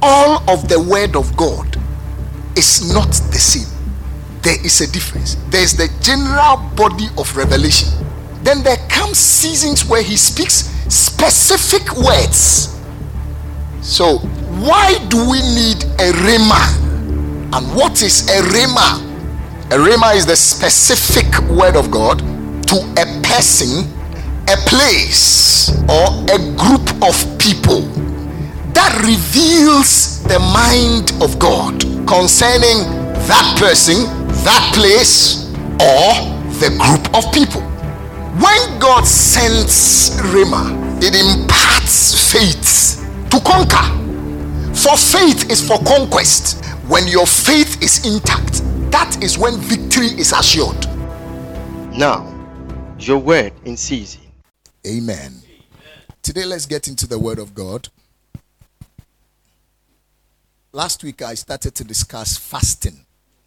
all of the word of God is not the same. There is a difference. There is the general body of revelation. Then there comes seasons where he speaks specific words. So why do we need a rhema? And what is a rhema? A rhema is the specific word of God to a person, a place, or a group of people that reveals the mind of God concerning that person, that place, or the group of people. When God sends rhema, it imparts faith to conquer. For faith is for conquest. When your faith is intact, that is when victory is assured. Now, your word in season. Amen. Today, let's get into the word of God. Last week, I started to discuss fasting.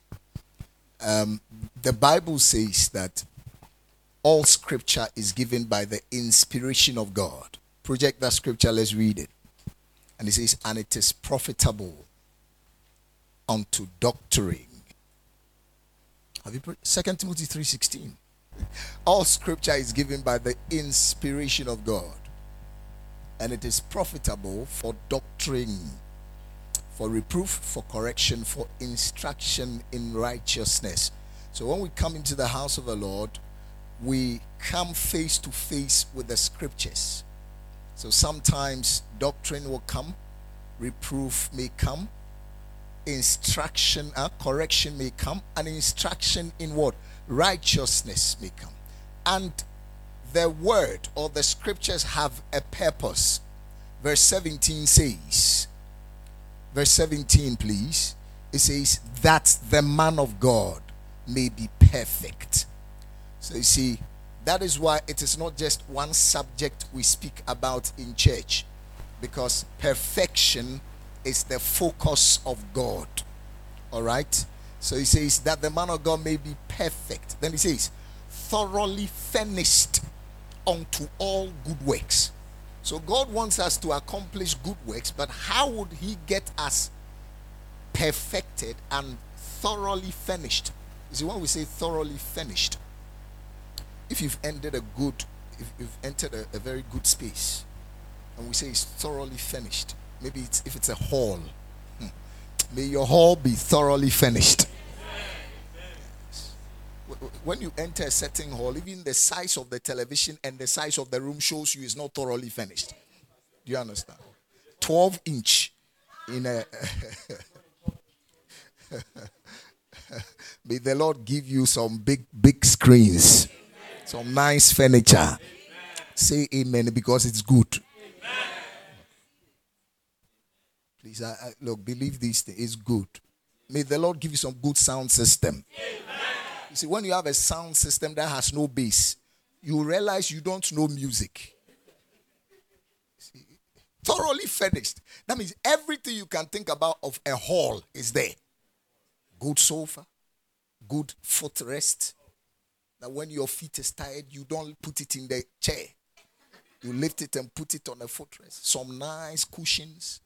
The Bible says that all scripture is given by the inspiration of God. Project that scripture, let's read it. And it says, and it is profitable unto doctrine. Have you 2 Timothy 3:16? All scripture is given by the inspiration of God, and it is profitable for doctrine, for reproof, for correction, for instruction in righteousness. So when we come into the house of the Lord, we come face to face with the scriptures. So sometimes doctrine will come, reproof may come, instruction, correction may come, and instruction in what? Righteousness may come. And the word or the scriptures have a purpose. Verse 17 says, verse 17 please, it says that the man of God may be perfect. So you see, that is why it is not just one subject we speak about in church, because perfection is the focus of God. All right. So he says that the man of God may be perfect. Then he says, thoroughly furnished unto all good works. So God wants us to accomplish good works, but how would he get us perfected and thoroughly finished? You see, when we say thoroughly finished, if you've entered a very good space, and we say it's thoroughly finished, maybe if it's a hall, may your hall be thoroughly finished. Yes. When you enter a certain hall, even the size of the television and the size of the room shows you it's not thoroughly finished. Do you understand? 12-inch in a may the Lord give you some big screens, some nice furniture. Say amen, because it's good. Please, look, believe this thing is good. May the Lord give you some good sound system. You see, when you have a sound system that has no bass, you realize you don't know music. See, thoroughly finished. That means everything you can think about of a hall is there. Good sofa, good footrest. That when your feet is tired, you don't put it in the chair. You lift it and put it on a footrest. Some nice cushions.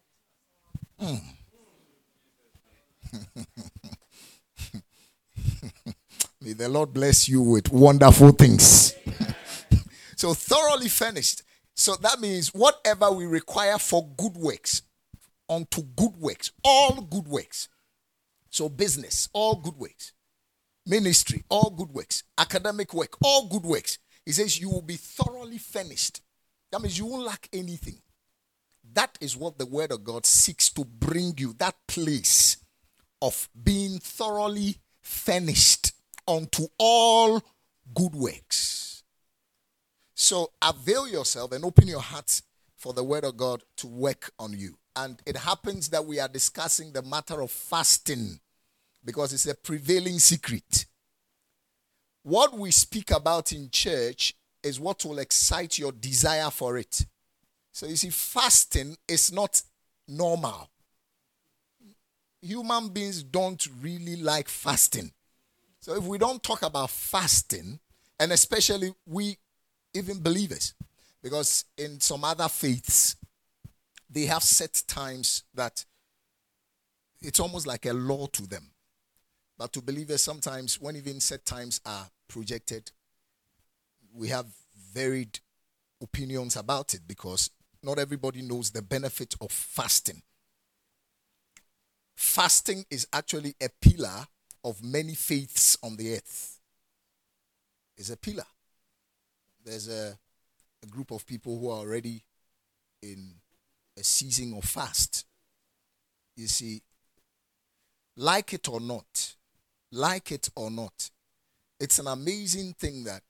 May the Lord bless you with wonderful things. So thoroughly furnished. So that means whatever we require for good works, unto good works, all good works. So business, all good works. Ministry, all good works. Academic work, all good works. He says you will be thoroughly furnished. That means you won't lack anything. That is what the word of God seeks to bring you, that place of being thoroughly furnished unto all good works. So avail yourself and open your heart for the word of God to work on you. And it happens that we are discussing the matter of fasting because it's a prevailing secret. What we speak about in church is what will excite your desire for it. So you see, fasting is not normal. Human beings don't really like fasting. So if we don't talk about fasting, and especially we, even believers, because in some other faiths, they have set times that it's almost like a law to them. But to believers, sometimes when even set times are projected, we have varied opinions about it because not everybody knows the benefit of fasting. Fasting is actually a pillar of many faiths on the earth. It's a pillar. There's a group of people who are already in a season of fast. You see, like it or not, it's an amazing thing that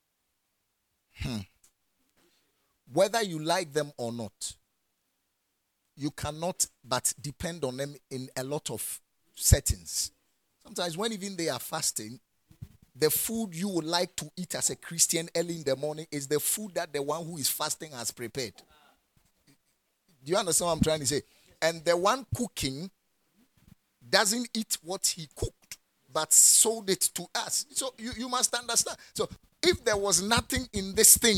whether you like them or not, you cannot but depend on them in a lot of settings. Sometimes when even they are fasting, the food you would like to eat as a Christian early in the morning is the food that the one who is fasting has prepared. Do you understand what I'm trying to say? And the one cooking doesn't eat what he cooked, but sold it to us. So you must understand. So if there was nothing in this thing,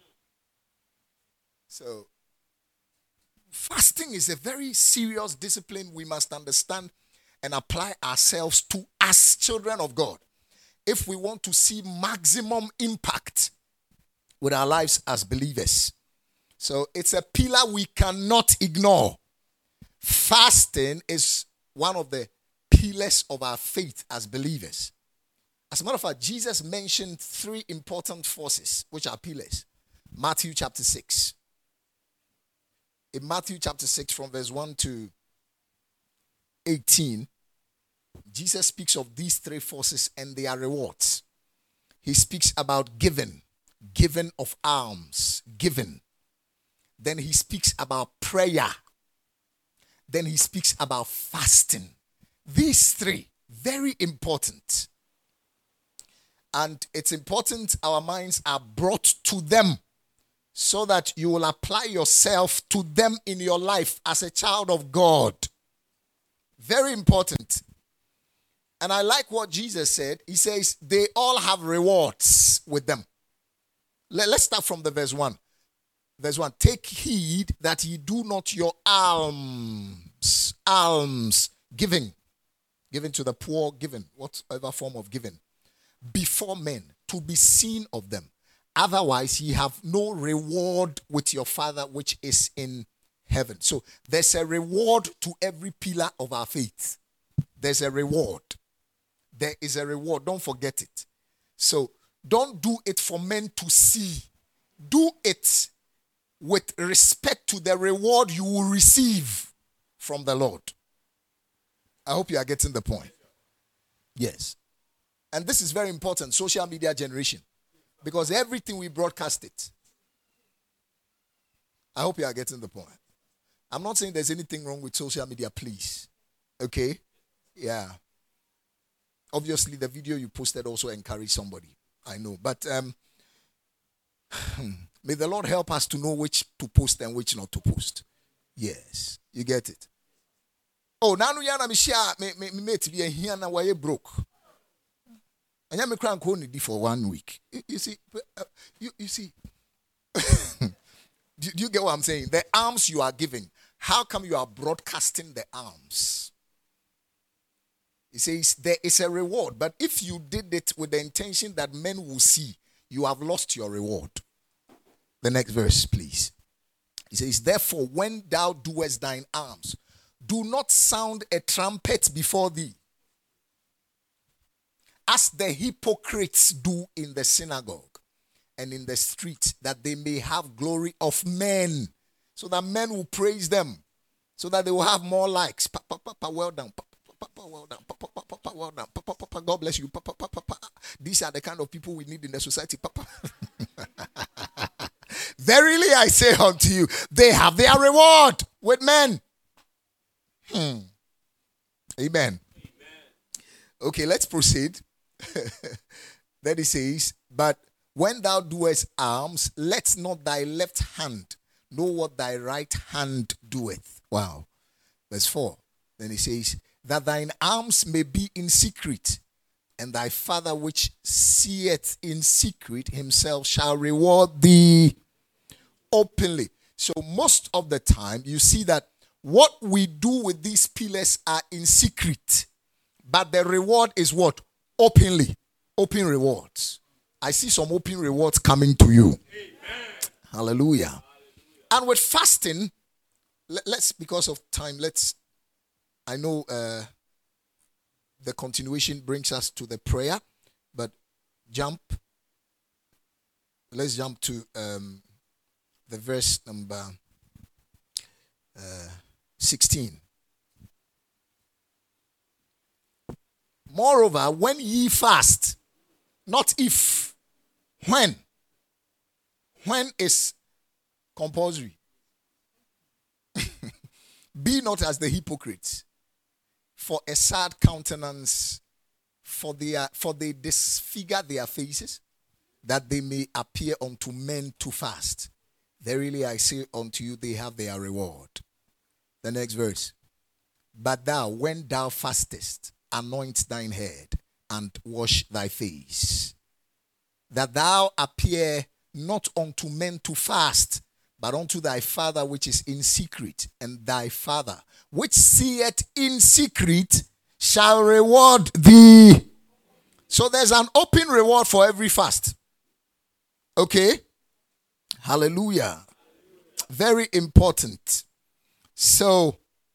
so fasting is a very serious discipline we must understand and apply ourselves to as children of God if we want to see maximum impact with our lives as believers. So it's a pillar we cannot ignore. Fasting is one of the pillars of our faith as believers. As a matter of fact, Jesus mentioned 3 important forces which are pillars. Matthew chapter 6. In Matthew chapter 6 from verse 1 to 18, Jesus speaks of these 3 forces and their rewards. He speaks about giving of alms, giving. Then he speaks about prayer. Then he speaks about fasting. These 3, very important. And it's important our minds are brought to them so that you will apply yourself to them in your life as a child of God. Very important. And I like what Jesus said. He says they all have rewards with them. Let's start from the verse 1. Verse 1. Take heed that ye do not your alms, giving to the poor, whatever form of giving, before men, to be seen of them. Otherwise, ye have no reward with your Father which is in heaven. So there's a reward to every pillar of our faith. There's a reward. There is a reward. Don't forget it. So don't do it for men to see. Do it with respect to the reward you will receive from the Lord. I hope you are getting the point. Yes. And this is very important, social media generation. Because everything we broadcast it. I hope you are getting the point. I'm not saying there's anything wrong with social media, please. Okay? Yeah. Obviously, the video you posted also encouraged somebody. I know. But may the Lord help us to know which to post and which not to post. Yes. You get it? Oh, now you share me mate be here now why you broke. And I'm crank only for 1 week. You see, you see. Do you get what I'm saying? The alms you are giving. How come you are broadcasting the alms? He says there is a reward, but if you did it with the intention that men will see, you have lost your reward. The next verse, please. He says, therefore, when thou doest thine alms, do not sound a trumpet before thee, as the hypocrites do in the synagogue and in the street, that they may have glory of men, so that men will praise them, so that they will have more likes. Papa, well done. Papa, well done. Papa, well done. Papa, God bless you. Papa. These are the kind of people we need in the society. Papa. Verily I say unto you, they have their reward with men. Amen. Okay, let's proceed. Then he says, but when thou doest alms, let not thy left hand know what thy right hand doeth. Wow. Verse 4. Then he says, that thine alms may be in secret, and thy Father which seeth in secret himself shall reward thee openly. So most of the time, you see that What we do with these pillars are in secret, but the reward is what? Openly. Open rewards. I see some open rewards coming to you. Amen. Hallelujah. And with fasting, let's, because of time, I know the continuation brings us to the prayer, but let's jump to the verse number 16. Moreover, when ye fast, not if, when is compulsory. Be not as the hypocrites, for a sad countenance, for they disfigure their faces, that they may appear unto men to fast. Verily I say unto you, they have their reward. The next verse. But thou, when thou fastest, anoint thine head and wash thy face, that thou appear not unto men to fast, but unto thy Father which is in secret, and thy Father which seeth in secret shall reward thee. So there's an open reward for every fast. Okay? Hallelujah. Very important. So,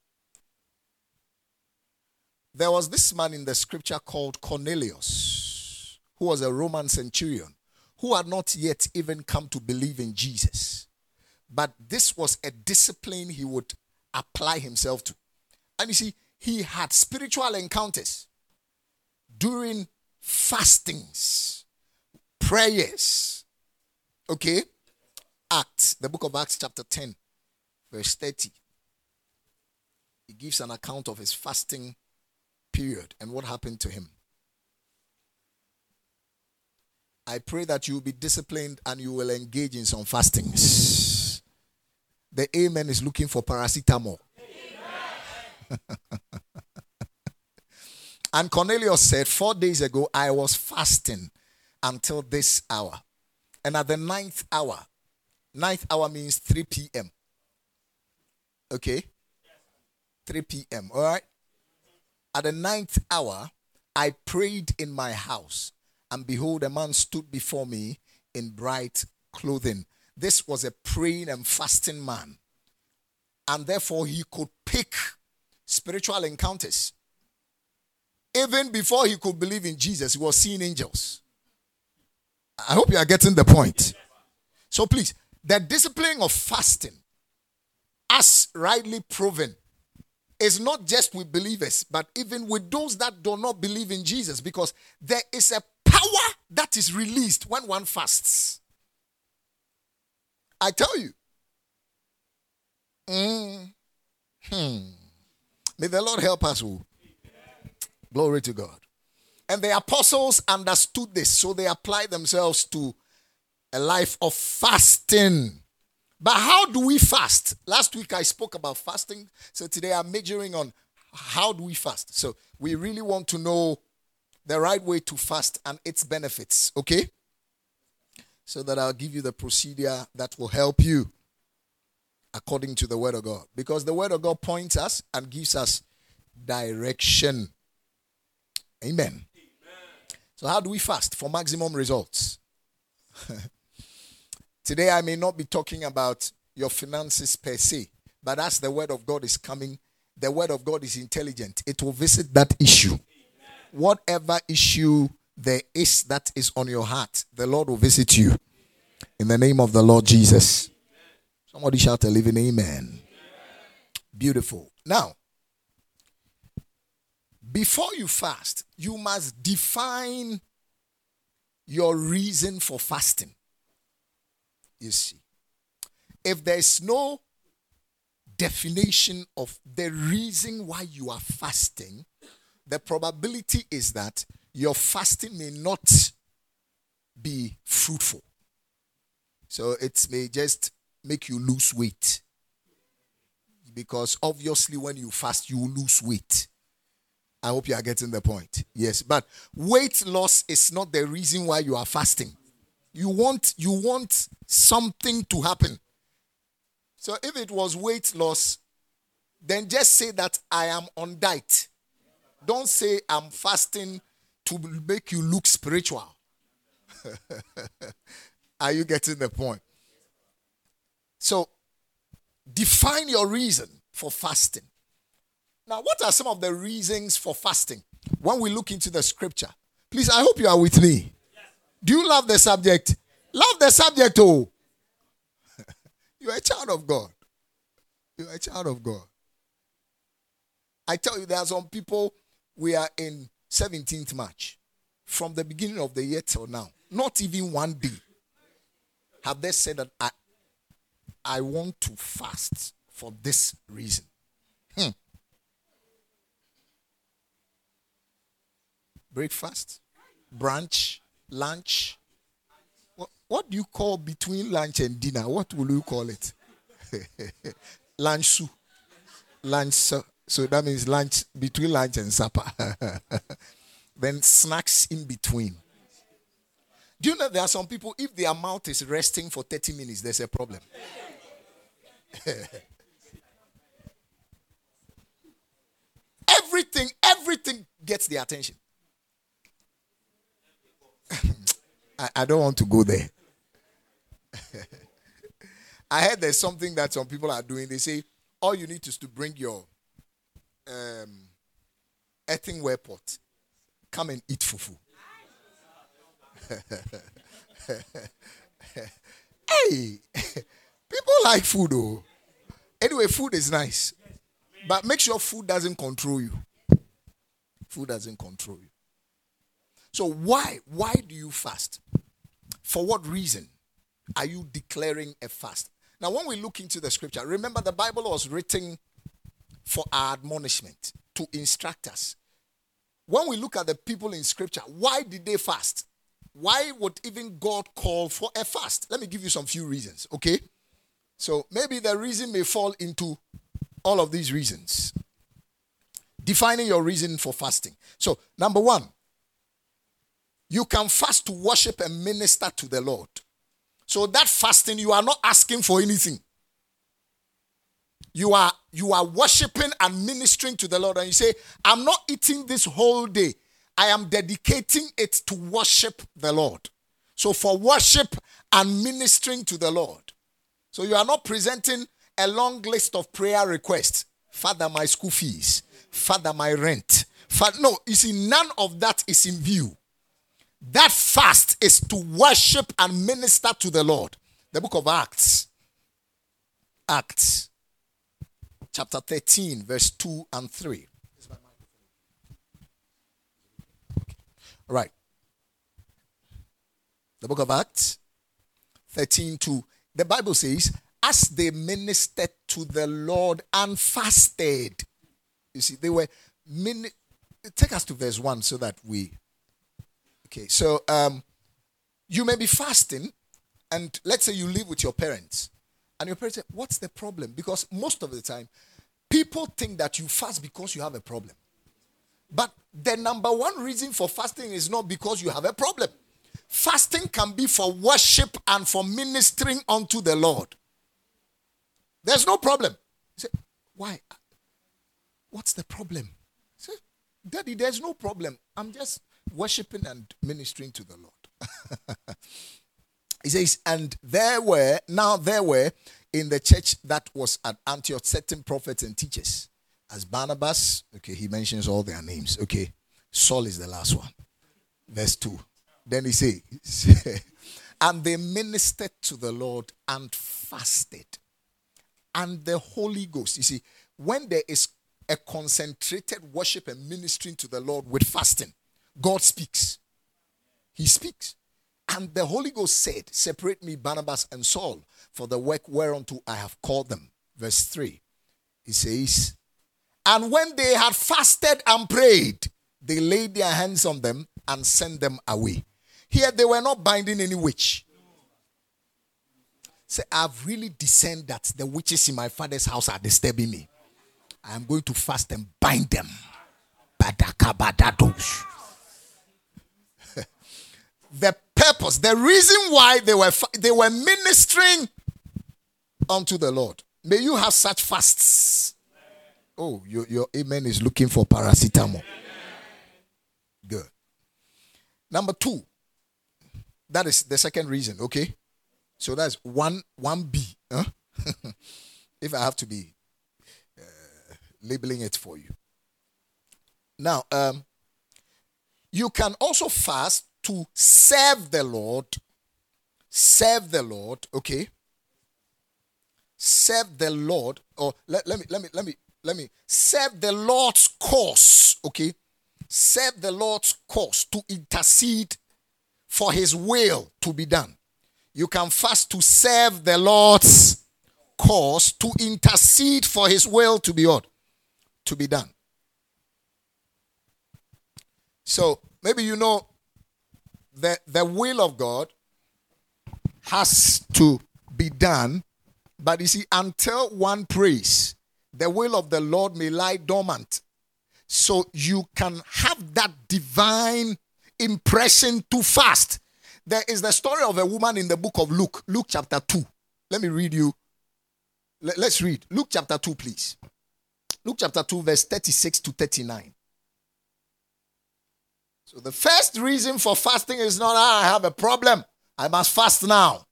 there was this man in the scripture called Cornelius, who was a Roman centurion, who had not yet even come to believe in Jesus. But this was a discipline he would apply himself to. And you see, he had spiritual encounters during fastings, prayers. Okay? Acts, the book of Acts chapter 10, verse 30. He gives an account of his fasting period and what happened to him. I pray that you will be disciplined and you will engage in some fastings. The amen is looking for paracetamol. And Cornelius said, 4 days ago I was fasting until this hour. And at the ninth hour means 3 p.m. Okay? 3 p.m. All right? At the ninth hour, I prayed in my house, and behold, a man stood before me in bright clothing. This was a praying and fasting man. And therefore, he could pick spiritual encounters. Even before he could believe in Jesus, he was seeing angels. I hope you are getting the point. So please, the discipline of fasting, as rightly proven, is not just with believers, but even with those that do not believe in Jesus, because there is a power that is released when one fasts. I tell you. May the Lord help us all. Glory to God. And the apostles understood this, so they applied themselves to a life of fasting. But how do we fast? Last week I spoke about fasting, so today I'm majoring on how do we fast. So we really want to know the right way to fast and its benefits, okay? So that I'll give you the procedure that will help you according to the Word of God. Because the Word of God points us and gives us direction. Amen. So how do we fast for maximum results? Today I may not be talking about your finances per se, but as the Word of God is coming, the Word of God is intelligent. It will visit that issue. Whatever issue there is that is on your heart, the Lord will visit you. In the name of the Lord Jesus. Somebody shout a living amen. Beautiful. Now, before you fast, you must define your reason for fasting. You see, if there is no definition of the reason why you are fasting, the probability is that your fasting may not be fruitful. So it may just make you lose weight. Because obviously when you fast, you lose weight. I hope you are getting the point. Yes, but weight loss is not the reason why you are fasting. You want something to happen. So if it was weight loss, then just say that I am on diet. Don't say I'm fasting to make you look spiritual. Are you getting the point? So, define your reason for fasting. Now, what are some of the reasons for fasting? When we look into the scripture, please, I hope you are with me. Do you love the subject? Love the subject, oh. You are a child of God. You are a child of God. I tell you, there are some people, we are in 17th March. From the beginning of the year till now, not even one day have they said that I want to fast for this reason. Breakfast, brunch, lunch. What do you call between lunch and dinner? What will you call it? Lunch. Lunch. So that means lunch, between lunch and supper. Then snacks in between. Do you know there are some people, if their mouth is resting for 30 minutes, there's a problem. Everything gets their attention. I don't want to go there. I heard there's something that some people are doing. They say, all you need is to bring your earthenware pot. Come and eat fufu. Hey, people like food, though. Anyway, food is nice. But make sure food doesn't control you. Food doesn't control you. So why? Why do you fast? For what reason are you declaring a fast? Now, when we look into the scripture, remember the Bible was written for our admonishment, to instruct us. When we look at the people in scripture, why did they fast? Why would even God call for a fast? Let me give you some few reasons, okay? So maybe the reason may fall into all of these reasons. Defining your reason for fasting. So, number one, you can fast to worship and minister to the Lord. So that fasting, you are not asking for anything. You are worshiping and ministering to the Lord, and you say, I'm not eating this whole day. I am dedicating it to worship the Lord. So for worship and ministering to the Lord. So you are not presenting a long list of prayer requests. Father, my school fees. Father, my rent. No, you see, none of that is in view. That fast is to worship and minister to the Lord. The book of Acts. Acts. Chapter 13, verse 2 and 3. All right. The book of Acts 13:2. The Bible says, as they ministered to the Lord and fasted. You see, they were take us to verse 1 so that we. Okay, so you may be fasting, and let's say you live with your parents, and your parents say, what's the problem? Because most of the time, people think that you fast because you have a problem. But the number one reason for fasting is not because you have a problem. Fasting can be for worship and for ministering unto the Lord. There's no problem. You say, why? What's the problem? Say, Daddy, there's no problem. I'm just worshiping and ministering to the Lord. He says, and there were in the church that was at Antioch certain prophets and teachers. As Barnabas, okay, he mentions all their names. Okay, Saul is the last one. Verse 2. Then he says, and they ministered to the Lord and fasted. And the Holy Ghost. You see, when there is a concentrated worship and ministering to the Lord with fasting, God speaks. He speaks. And the Holy Ghost said, separate me, Barnabas and Saul, for the work whereunto I have called them. Verse 3. He says, and when they had fasted and prayed, they laid their hands on them and sent them away. Here they were not binding any witch. Say, I've really discerned that the witches in my father's house are disturbing me. I am going to fast and bind them. The purpose, the reason why they were ministering unto the Lord. May you have such fasts. Oh, your amen is looking for paracetamol. Good. Number 2. That is the second reason, okay? So that's 1B. Huh? If I have to be labeling it for you. Now, you can also fast to serve the Lord. Serve the Lord, okay? Serve the Lord, or let me serve the Lord's cause, okay? Serve the Lord's cause to intercede for his will to be done. You can fast to serve the Lord's cause to intercede for his will to be what? To be done. So maybe you know that the will of God has to be done, but you see, until one prays, the will of the Lord may lie dormant. So you can have that divine impression to fast. There is the story of a woman in the book of Luke, Luke chapter 2. Let me read you. Let's read Luke chapter 2, please. Luke chapter 2, verse 36 to 39. So the first reason for fasting is not, I have a problem, I must fast now.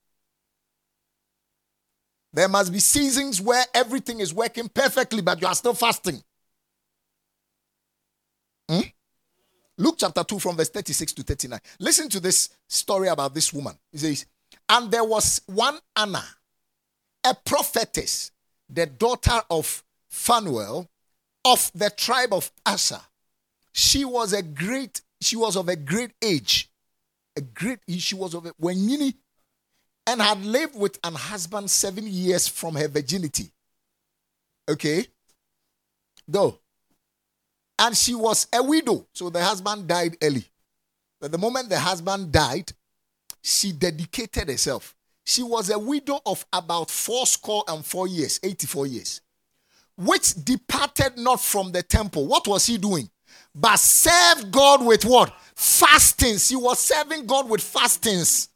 There must be seasons where everything is working perfectly, but you are still fasting. Luke chapter 2 from verse 36 to 39. Listen to this story about this woman. It says, and there was one Anna, a prophetess, the daughter of Phanuel, of the tribe of Asher. She was of a great age. She was of a wenyini, and had lived with an husband 7 years from her virginity. Okay? Go. And she was a widow. So the husband died early. But the moment the husband died, she dedicated herself. She was a widow of about 84 years, 84 years, which departed not from the temple. What was he doing? But served God with what? Fastings. She was serving God with fastings.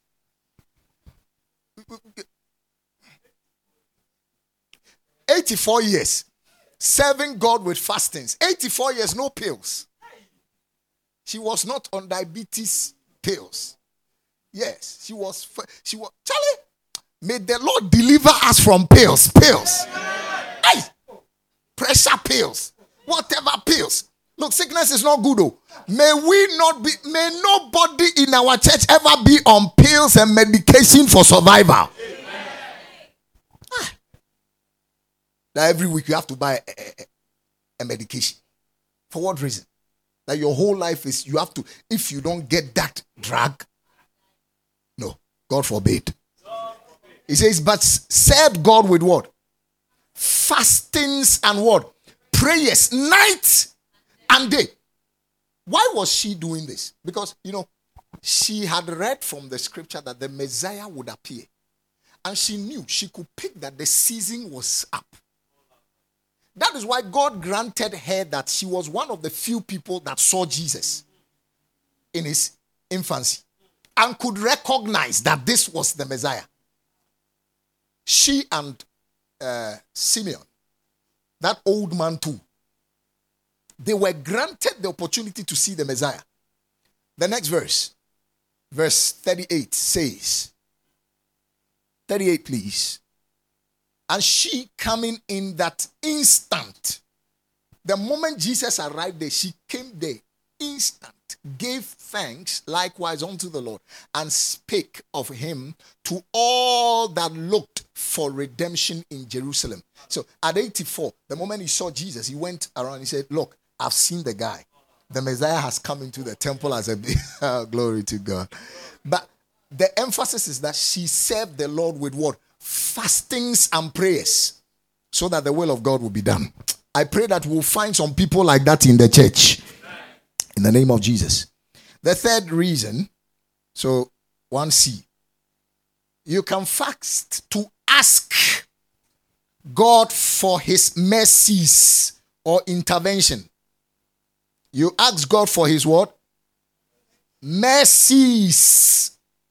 84 years. Serving God with fastings. 84 years, no pills. She was not on diabetes pills. Yes, she was. Charlie, may the Lord deliver us from pills. Pills. Hey, pressure pills. Whatever pills. Look, sickness is not good though. May nobody in our church ever be on pills and medication for survival. That every week you have to buy a medication. For what reason? That your whole life is, you have to, if you don't get that drug, no, God forbid. He says, but serve God with what? Fastings and what? Prayers, night and day. Why was she doing this? Because, she had read from the scripture that the Messiah would appear. And she knew she could pick that the season was up. That is why God granted her that she was one of the few people that saw Jesus in his infancy and could recognize that this was the Messiah. She and Simeon, that old man too, they were granted the opportunity to see the Messiah. The next verse, verse 38 says, 38 please. And she coming in that instant, the moment Jesus arrived there, she came there instant, gave thanks likewise unto the Lord, and spake of him to all that looked for redemption in Jerusalem. So at 84, the moment he saw Jesus, he went around, he said, look, I've seen the guy. The Messiah has come into the temple as a glory to God. But the emphasis is that she served the Lord with what? Fastings and prayers, so that the will of God will be done. I pray that we'll find some people like that in the church. In the name of Jesus. The third reason, so 1C, you can fast to ask God for his mercies or intervention. You ask God for his what? Mercies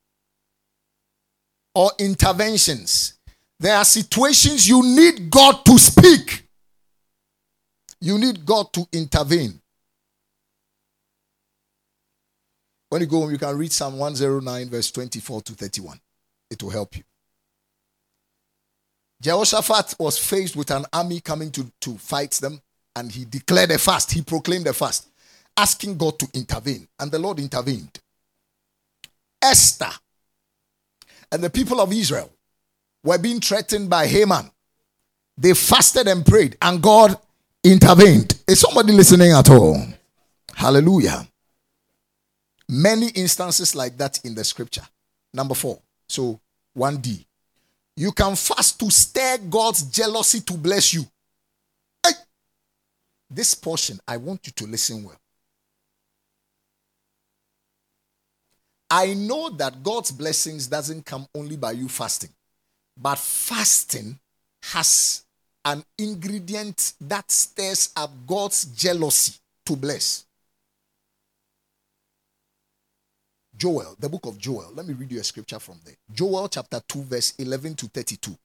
or interventions. There are situations you need God to speak. You need God to intervene. When you go home, you can read Psalm 109, verse 24 to 31. It will help you. Jehoshaphat was faced with an army coming to fight them, and he declared a fast. He proclaimed a fast, asking God to intervene. And the Lord intervened. Esther and the people of Israel were being threatened by Haman. They fasted and prayed, and God intervened. Is somebody listening at all? Hallelujah. Many instances like that in the scripture. Number 4. So 1D. You can fast to stir God's jealousy to bless you. Hey! This portion, I want you to listen well. I know that God's blessings doesn't come only by you fasting. But fasting has an ingredient that stirs up God's jealousy to bless. Joel, the book of Joel. Let me read you a scripture from there. Joel chapter 2, verse 11 to 32.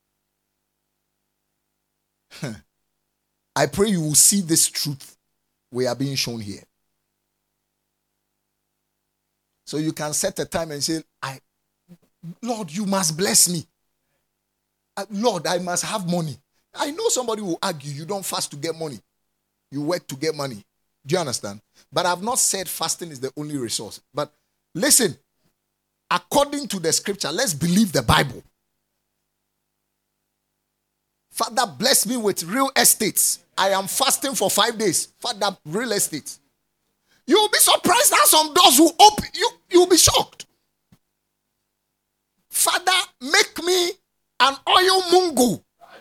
I pray you will see this truth we are being shown here. So you can set a time and say, Lord, you must bless me. Lord, I must have money. I know somebody will argue, you don't fast to get money. You work to get money. Do you understand? But I've not said fasting is the only resource. But listen, according to the scripture, let's believe the Bible. Father, bless me with real estates. I am fasting for 5 days. Father, real estate. You'll be surprised that some doors will open. You'll be shocked. Father, make me an oil mungu.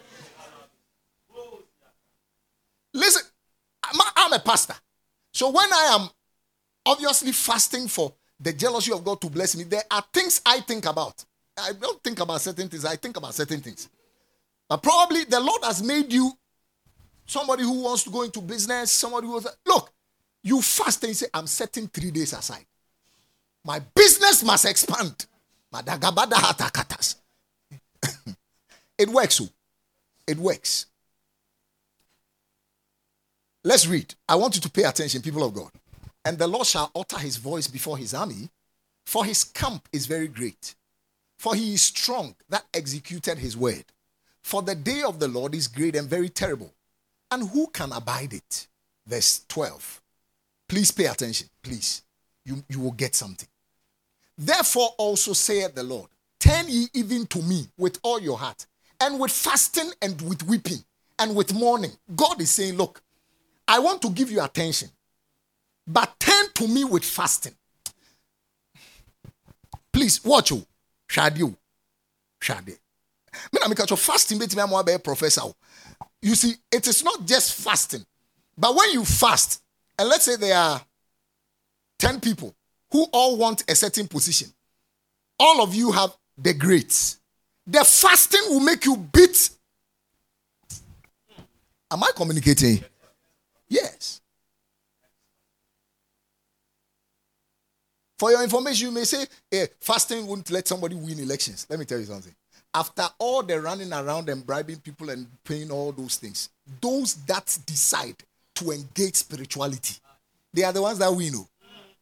Listen, I'm a pastor. So when I am obviously fasting for the jealousy of God to bless me, there are things I think about. I don't think about certain things. I think about certain things. But probably the Lord has made you somebody who wants to go into business, somebody who wants to, look, you fast and you say, I'm setting 3 days aside. My business must expand. It works. It works. Let's read. I want you to pay attention, people of God. And the Lord shall utter his voice before his army, for his camp is very great. For he is strong that executed his word. For the day of the Lord is great and very terrible. And who can abide it? Verse 12. Please pay attention. Please. You will get something. Therefore also saith the Lord, turn ye even to me with all your heart, and with fasting and with weeping and with mourning. God is saying, look, I want to give you attention, but turn to me with fasting. Please watch you. Shade. Fasting professor. You see, it is not just fasting, but when you fast, and let's say there are 10 people who all want a certain position, all of you have the grades. The fasting will make you beat. Am I communicating? Yes. For your information, you may say, fasting won't let somebody win elections. Let me tell you something. After all the running around and bribing people and paying all those things, those that decide to engage spirituality, they are the ones that we know.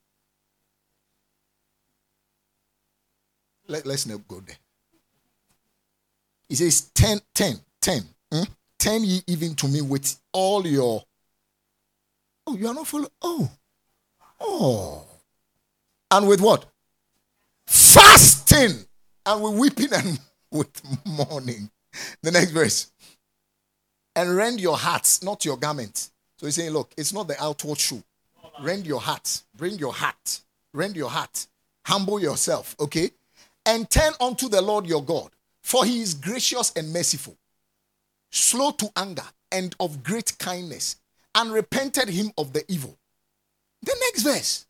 Let's not go there. He says, 10. 10 ye even to me with all your... Oh, you are not full. Oh. And with what? Fasting. And with weeping and with mourning. The next verse. And rend your hearts, not your garments. So he's saying, look, it's not the outward shoe. Rend your heart. Bring your heart. Rend your heart. Humble yourself, okay? And turn unto the Lord your God. For he is gracious and merciful, slow to anger and of great kindness, and repented him of the evil. The next verse.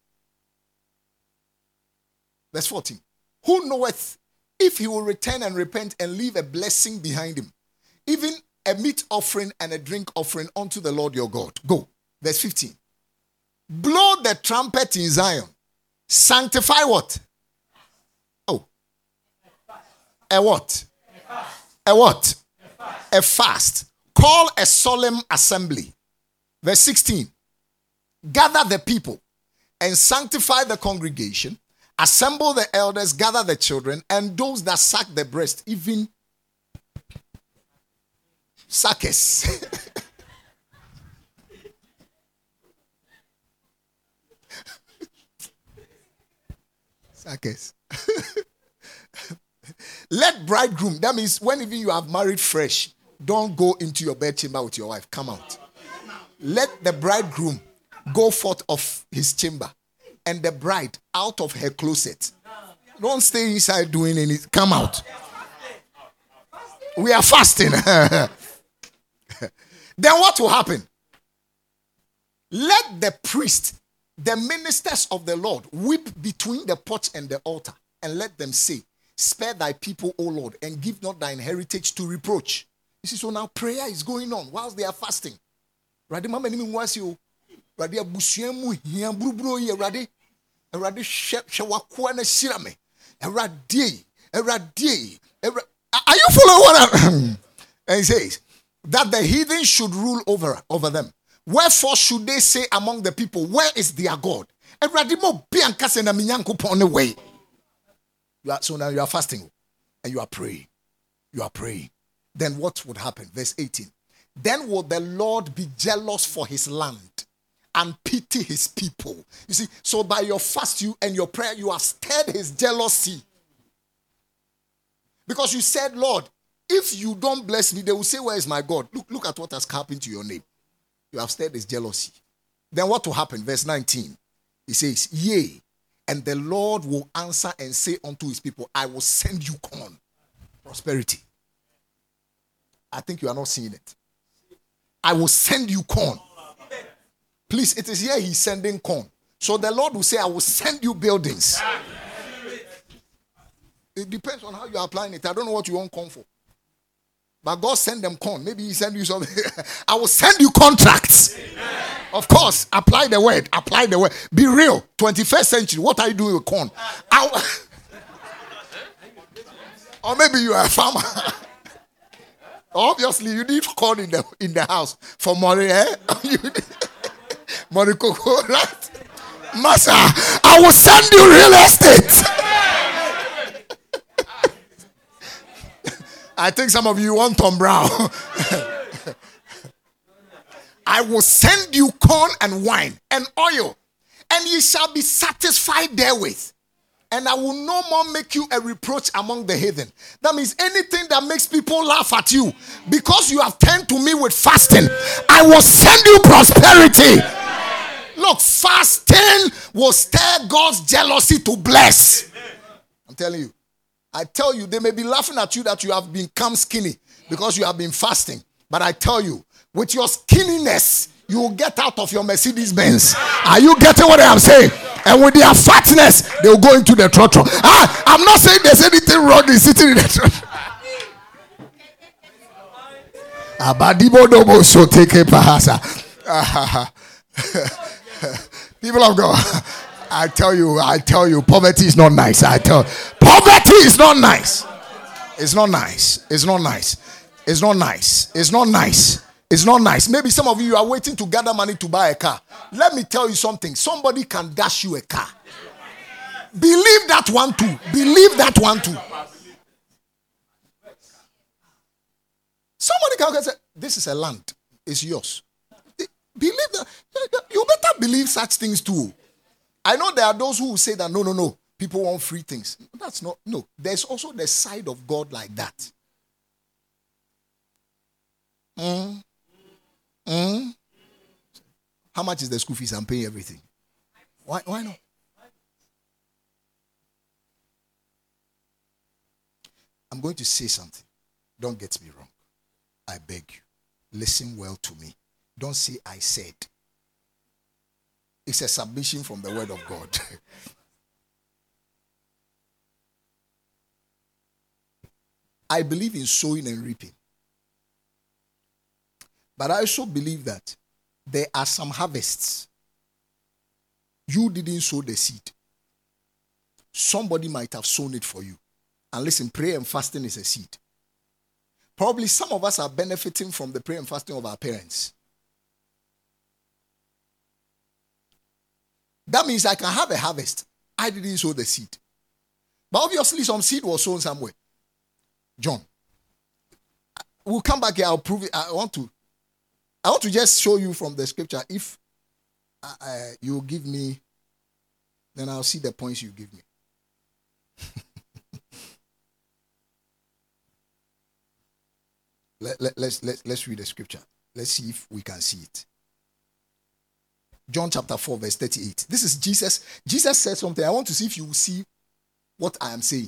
Verse 14. Who knoweth if he will return and repent and leave a blessing behind him, even a meat offering and a drink offering unto the Lord your God. Go. Verse 15. Blow the trumpet in Zion. Sanctify what? Oh. A what? A what? A fast. Call a solemn assembly. Verse 16. Gather the people and sanctify the congregation. Assemble the elders, gather the children, and those that suck the breast, even suckers. Suckers. Let bridegroom, that means when even you have married fresh, don't go into your bedchamber with your wife. Come out. Let the bridegroom go forth of his chamber, and the bride out of her closet. Don't stay inside doing anything. Come out. We are fasting. Then what will happen? Let the priest, the ministers of the Lord, weep between the porch and the altar, and let them say, spare thy people, O Lord, and give not thine heritage to reproach. You see, so now prayer is going on whilst they are fasting. Rade mama ni mwasi o. Rade abusuamu hiambrubro ye rade. Rade shewakwa na shirame. Rade. Are you following what I'm And he says that the heathen should rule over them. Wherefore should they say among the people, where is their God? Rade mo bianka na minyankopon ne way. So now you are fasting and you are praying. You are praying. Then what would happen? Verse 18. Then will the Lord be jealous for his land and pity his people. You see, so by your fast and your prayer, you have stirred his jealousy. Because you said, Lord, if you don't bless me, they will say, where is my God? Look at what has happened to your name. You have stirred his jealousy. Then what will happen? Verse 19. He says, yea, and the Lord will answer and say unto his people, I will send you corn. Prosperity. I think you are not seeing it. I will send you corn. Please, it is here he's sending corn. So the Lord will say, I will send you buildings. It depends on how you are applying it. I don't know what you want corn for. But God send them corn. Maybe he send you something. I will send you contracts. Of course, apply the word. Apply the word. Be real. 21st century. What are you doing with corn? Or maybe you are a farmer. Obviously, you need corn in the house for money, eh? Money cocoa, right? Master, I will send you real estate. I think some of you want Tom Brown. I will send you corn and wine and oil, and ye shall be satisfied therewith. And I will no more make you a reproach among the heathen. That means anything that makes people laugh at you, because you have turned to me with fasting, I will send you prosperity. Look, fasting will stir God's jealousy to bless. I'm telling you. I tell you, they may be laughing at you that you have become skinny because you have been fasting. But I tell you, with your skinniness, you will get out of your Mercedes Benz. Are you getting what I am saying? And with their fatness, they will go into the trotro. I'm not saying there's anything wrong in sitting in the trotro. People of God, I tell you, poverty is not nice. Poverty is not nice. It's not nice. It's not nice. It's not nice. It's not nice. It's not nice. Maybe some of you are waiting to gather money to buy a car. Let me tell you something. Somebody can dash you a car. Believe that one too. Believe that one too. Somebody can say, this is a land. It's yours. Believe that. You better believe such things too. I know there are those who will say that, no. People want free things. That's not, no. There's also the side of God like that. How much is the school fees? I'm paying everything. Why not? I'm going to say something. Don't get me wrong. I beg you. Listen well to me. Don't say I said. It's a submission from the word of God. I believe in sowing and reaping. But I also believe that there are some harvests. You didn't sow the seed. Somebody might have sown it for you. And listen, prayer and fasting is a seed. Probably some of us are benefiting from the prayer and fasting of our parents. That means I can have a harvest. I didn't sow the seed. But obviously some seed was sown somewhere. John, we'll come back here. I'll prove it. I want to just show you from the scripture. If you give me, then I'll see the points you give me. Let's read the scripture. Let's see if we can see it. John chapter 4 verse 38. This is Jesus. Jesus said something. I want to see if you will see what I am saying.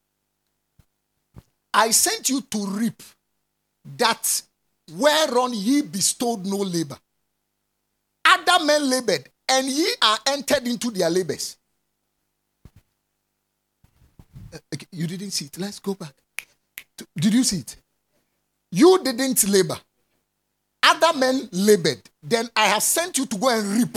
I sent you to reap that whereon ye bestowed no labor. Other men labored, and ye are entered into their labors. Okay, you didn't see it. Let's go back. Did you see it? You didn't labor. Other men labored. Then I have sent you to go and reap.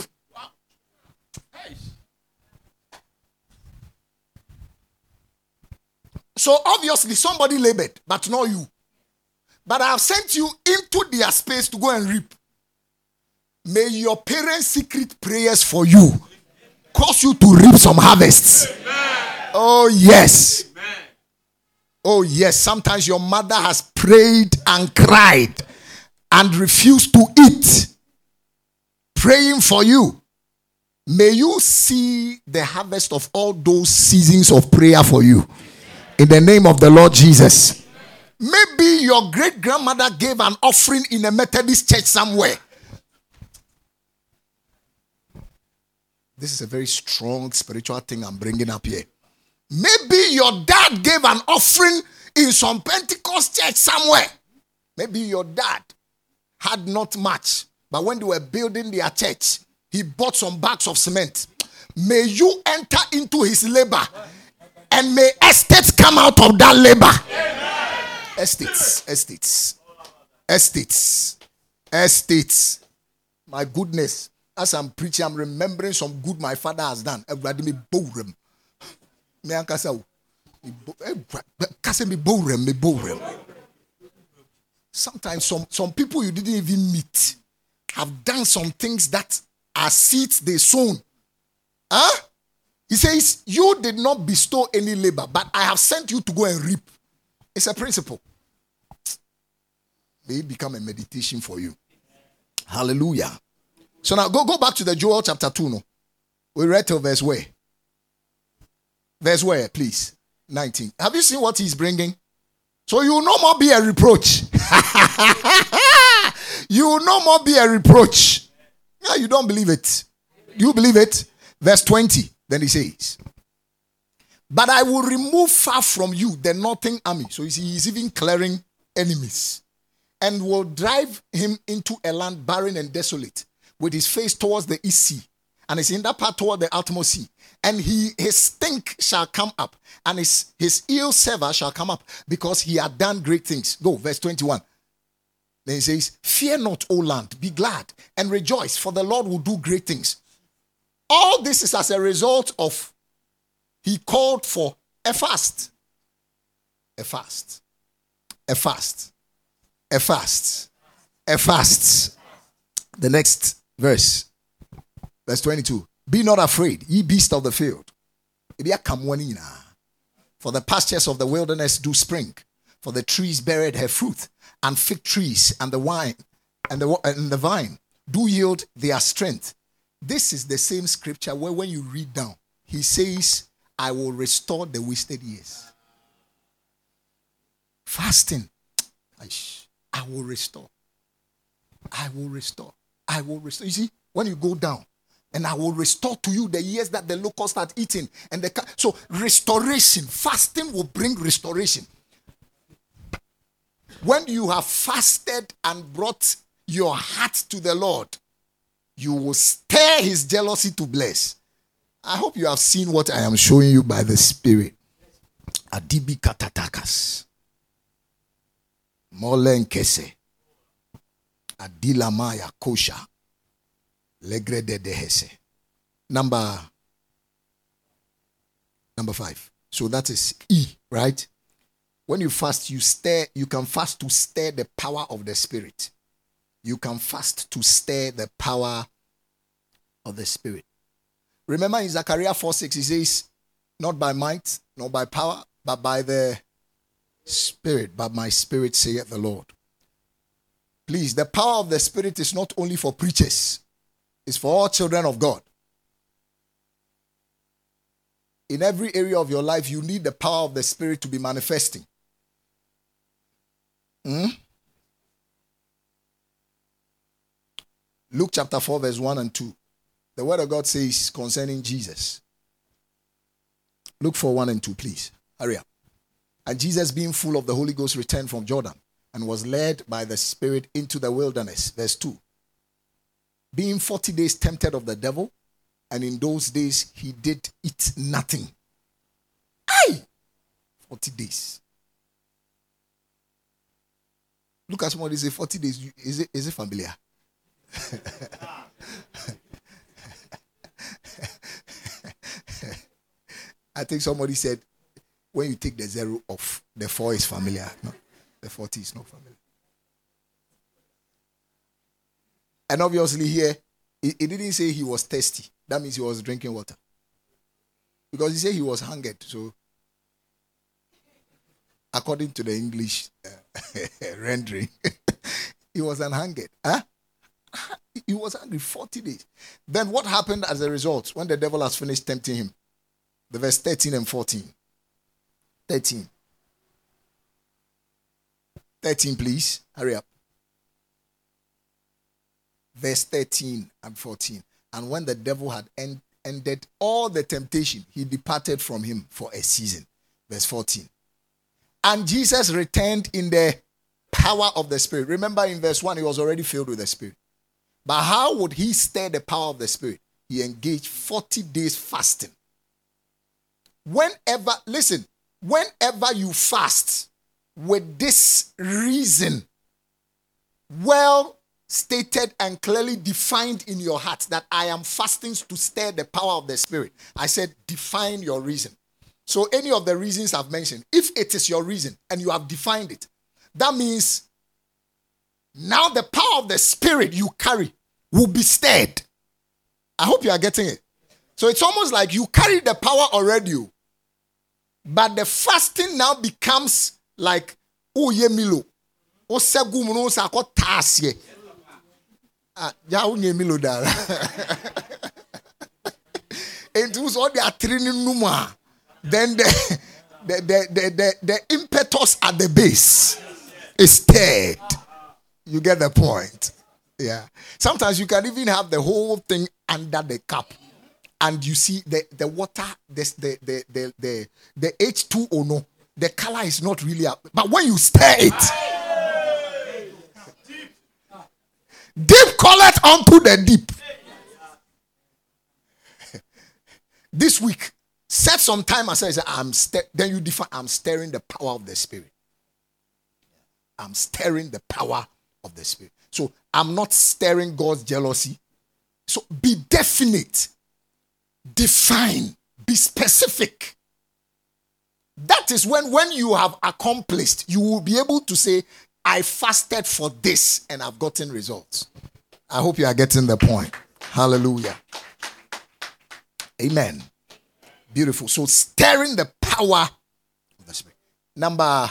So obviously somebody labored, but not you. But I have sent you into their space to go and reap. May your parents' secret prayers for you cause you to reap some harvests. Amen. Oh yes. Amen. Oh yes. Sometimes your mother has prayed and cried and refused to eat, praying for you. May you see the harvest of all those seasons of prayer for you. In the name of the Lord Jesus. Maybe your great-grandmother gave an offering in a Methodist church somewhere. This is a very strong spiritual thing I'm bringing up here. Maybe your dad gave an offering in some Pentecost church somewhere. Maybe your dad had not much, but when they were building their church, he bought some bags of cement. May you enter into his labor, and may estates come out of that labor. Estates. My goodness. As I'm preaching, I'm remembering some good my father has done. Sometimes some people you didn't even meet have done some things that are seeds they sown. Huh? He says, you did not bestow any labor, but I have sent you to go and reap. It's a principle. May it become a meditation for you. Hallelujah. So now go back to the Joel chapter 2. No? We read till verse where? Verse where, please? 19. Have you seen what he's bringing? So you will no more be a reproach. You will no more be a reproach. Yeah, you don't believe it. Do you believe it? Verse 20. Then he says, but I will remove far from you the northern army. So he's even clearing enemies. And will drive him into a land barren and desolate, with his face towards the east sea, and his inner part toward the utmost sea. And his stink shall come up, and his ill savor shall come up, because he had done great things. Go, verse 21. Then he says, fear not, O land, be glad and rejoice, for the Lord will do great things. All this is as a result of he called for a fast. A fast. A fast. A fast. A fast. The next verse. Verse 22. Be not afraid, ye beasts of the field. For the pastures of the wilderness do spring. For the trees beareth her fruit. And fig trees and the wine and the vine do yield their strength. This is the same scripture where when you read down, he says, I will restore the wasted years. Fasting. I will restore. I will restore. I will restore. You see, when you go down, and I will restore to you the years that the locusts had eaten. So restoration, fasting will bring restoration. When you have fasted and brought your heart to the Lord, you will stir his jealousy to bless. I hope you have seen what I am showing you by the Spirit. Adibi katatakas. Molenkese. Adila maya kosha. Legrede dehese. Number 5. So that is E, right? When you fast, you can fast to stir the power of the Spirit. You can fast to stir the power of the Spirit. Remember in Zechariah 4:6, he says, not by might, nor by power, but by the Spirit. But my Spirit, saith the Lord. Please, the power of the Spirit is not only for preachers. It's for all children of God. In every area of your life, you need the power of the Spirit to be manifesting. Luke chapter 4, verse 1 and 2. The word of God says concerning Jesus. Luke 4, 1 and 2, please. Hurry up. And Jesus, being full of the Holy Ghost, returned from Jordan and was led by the Spirit into the wilderness. Verse 2. Being 40 days tempted of the devil, and in those days he did eat nothing. Aye! 40 days. Look at somebody say 40 days. Is it familiar? I think somebody said when you take the 0 off, the 4 is familiar. No, the 40 is not familiar. And obviously here, it didn't say he was thirsty. That means he was drinking water. Because he said he was hungered. So, according to the English rendering, he was hungered. Huh? He was hungry 40 days. Then what happened as a result when the devil has finished tempting him? The verse 13 and 14. 13. 13, please. Hurry up. Verse 13 and 14. And when the devil had ended all the temptation, he departed from him for a season. Verse 14. And Jesus returned in the power of the Spirit. Remember in verse 1, he was already filled with the Spirit. But how would he stir the power of the Spirit? He engaged 40 days fasting. Whenever you fast with this reason, well stated and clearly defined in your heart that I am fasting to stir the power of the Spirit. I said, define your reason. So any of the reasons I've mentioned, if it is your reason and you have defined it, that means now the power of the Spirit you carry will be stirred. I hope you are getting it. So it's almost like you carry the power already, but the fasting now becomes like, oh ye milo, oh segum no sako tasye. Ja unye milo da. And all they are training numa. Then the impetus at the base is stirred. You get the point? Yeah. Sometimes you can even have the whole thing under the cup, and you see the water, the H2O no, the color is not really up. But when you stir it, deep calleth unto the deep. This week, set some time aside. Then you define. I'm stirring the power of the Spirit. I'm stirring the power of the Spirit. So I'm not stirring God's jealousy. So be definite, define, be specific. That is when you have accomplished, you will be able to say, I fasted for this and I've gotten results. I hope you are getting the point. Hallelujah. Amen. Beautiful. So stirring the power of the Spirit. Number,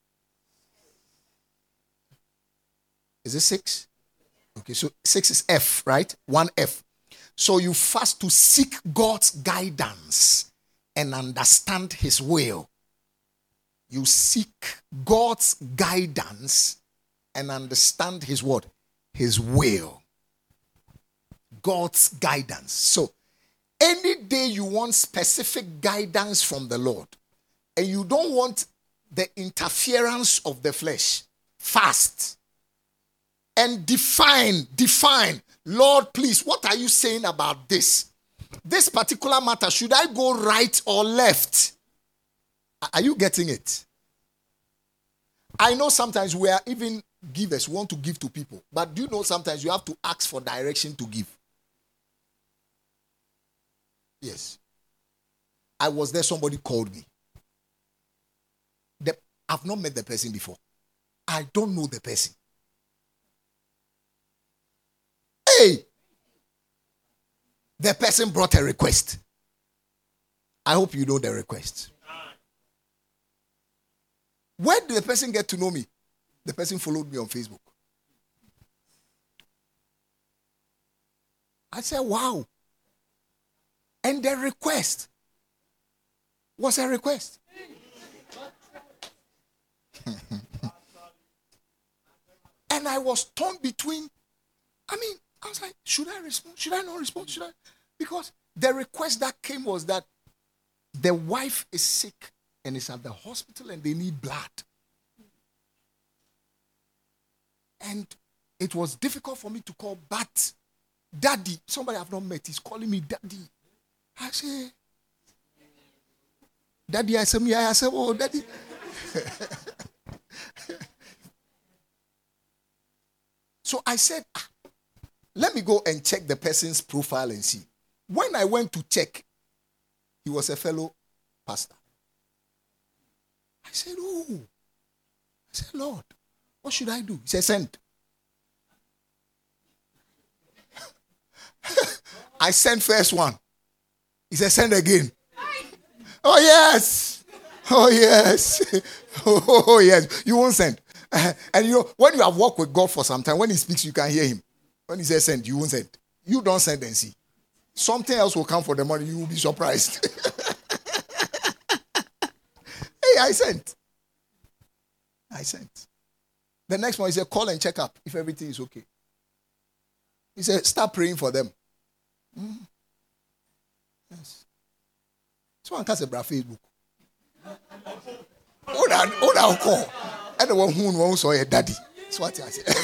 is it 6? Okay, so 6 is F, right? 1F. So you fast to seek God's guidance and understand his will. You seek God's guidance and understand his what? His will. God's guidance. So any day you want specific guidance from the Lord and you don't want the interference of the flesh, fast and define. Lord, please, what are you saying about this? This particular matter, should I go right or left? Are you getting it? I know sometimes we are even givers, we want to give to people. But do you know sometimes you have to ask for direction to give? Yes. I was there, somebody called me. I've not met the person before. I don't know the person. Hey! The person brought a request. I hope you know the request. Where did the person get to know me? The person followed me on Facebook. I said, wow. And the request was a request. And I was torn between, I was like, should I respond? Should I not respond? Should I? Because the request that came was that the wife is sick and is at the hospital and they need blood. And it was difficult for me to call, but Daddy, somebody I've not met, is calling me Daddy. I say, Daddy, I said, oh, Daddy. So I said, let me go and check the person's profile and see. When I went to check, he was a fellow pastor. I said, Lord, what should I do? He said, send. I sent first one. He said, send again. Oh, yes. Oh, yes. Oh, yes. You won't send. And you know, when you have walked with God for some time, when he speaks, you can hear him. When he says send, you won't send. You don't send and see. Something else will come for the money. You will be surprised. Hey, I sent. The next one, he said, call and check up if everything is okay. He said, start praying for them. Yes. Someone can say, Facebook. I'll call. And the one who saw your daddy. That's what I said.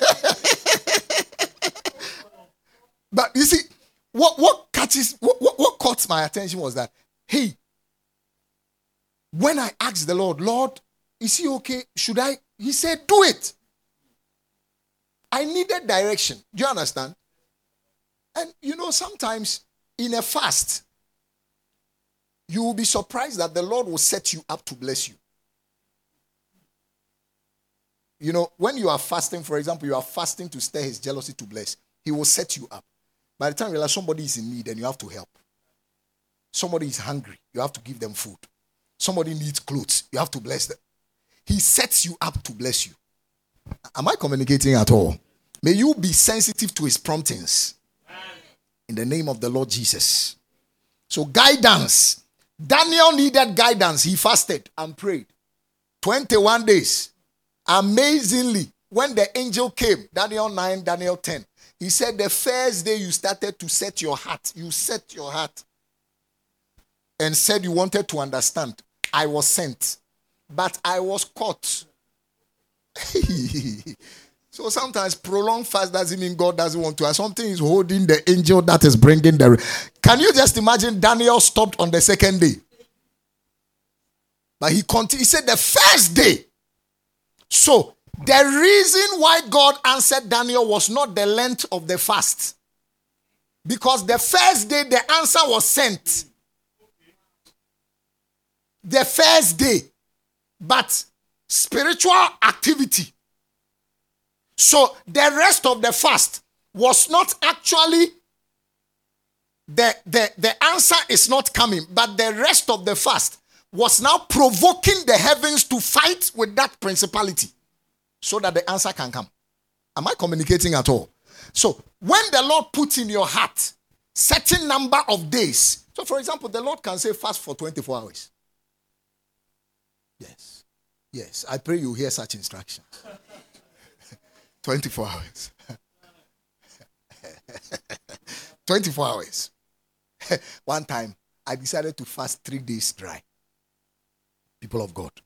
But you see, what caught my attention was that, hey, when I asked the Lord, is he okay? Should I? He said, do it. I needed direction. Do you understand? And you know, sometimes in a fast, you will be surprised that the Lord will set you up to bless you. You know, when you are fasting, for example, you are fasting to stir his jealousy to bless. He will set you up. By the time you realize somebody is in need and you have to help. Somebody is hungry, you have to give them food. Somebody needs clothes, you have to bless them. He sets you up to bless you. Am I communicating at all? May you be sensitive to his promptings. In the name of the Lord Jesus. So guidance. Daniel needed guidance. He fasted and prayed. 21 days. Amazingly, when the angel came, Daniel 9, Daniel 10, he said the first day you started to set your heart, and said you wanted to understand. I was sent, but I was caught. So sometimes prolonged fast doesn't mean God doesn't want to. Something is holding the angel that is bringing the... Can you just imagine Daniel stopped on the second day? But he continued. He said the first day. So the reason why God answered Daniel was not the length of the fast. Because the first day the answer was sent. The first day. But spiritual activity. So the rest of the fast was not actually, the answer is not coming, but the rest of the fast was now provoking the heavens to fight with that principality so that the answer can come. Am I communicating at all? So when the Lord puts in your heart certain number of days, so for example, the Lord can say fast for 24 hours. Yes, I pray you hear such instructions. 24 hours. 24 hours. One time, I decided to fast 3 days dry. People of God.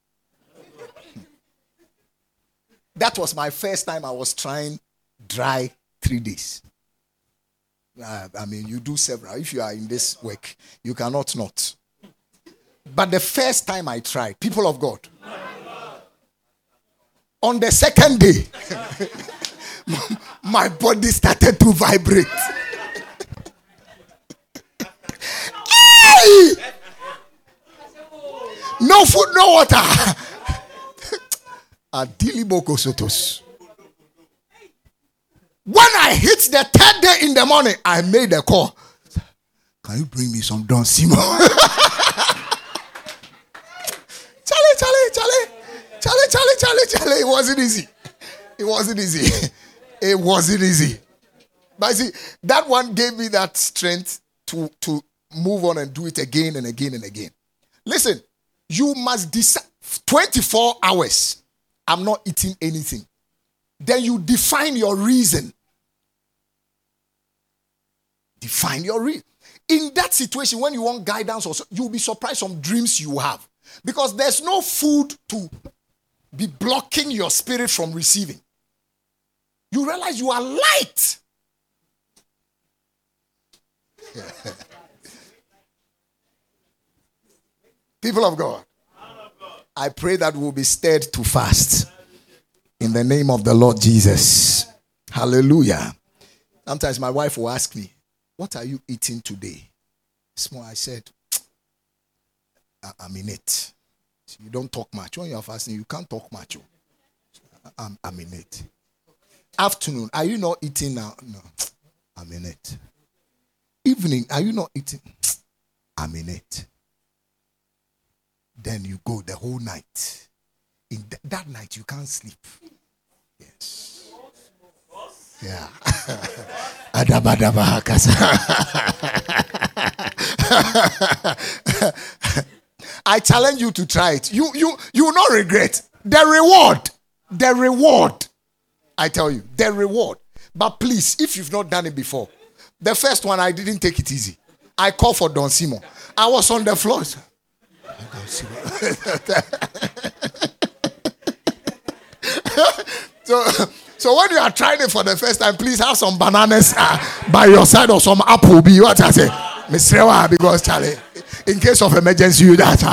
That was my first time I was trying dry 3 days. You do several. If you are in this work, you cannot not. But the first time I tried, people of God, on the second day, my body started to vibrate. Hey! No food, no water. Adiliboko sotos. When I hit the third day in the morning, I made a call. can you bring me some Don Simon? Charlie. It wasn't easy. It wasn't easy. But see, that one gave me that strength to move on and do it again and again and again. Listen, you must decide 24 hours. I'm not eating anything. Then you define your reason. Define your reason. In that situation, when you want guidance, also, you'll be surprised some dreams you have. Because there's no food to be blocking your spirit from receiving. You realize you are light. People of God, I pray that we'll be stirred to fast in the name of the Lord Jesus. Hallelujah. Sometimes my wife will ask me, what are you eating today? Small, I said, I'm in it. You don't talk much. When you're fasting, you can't talk much. I'm in it. Afternoon, are you not eating now? No, I'm in it. Evening, are you not eating? I'm in it. Then you go the whole night. In that night, you can't sleep. Yes. Yeah. I challenge you to try it. You will not regret. The reward. I tell you, the reward. But please, if you've not done it before, the first one, I didn't take it easy. I called for Don Simon. I was on the floor. So when you are trying it for the first time, please have some bananas by your side or some apple. Be what I say, Mr. Because Charlie, in case of emergency, you that.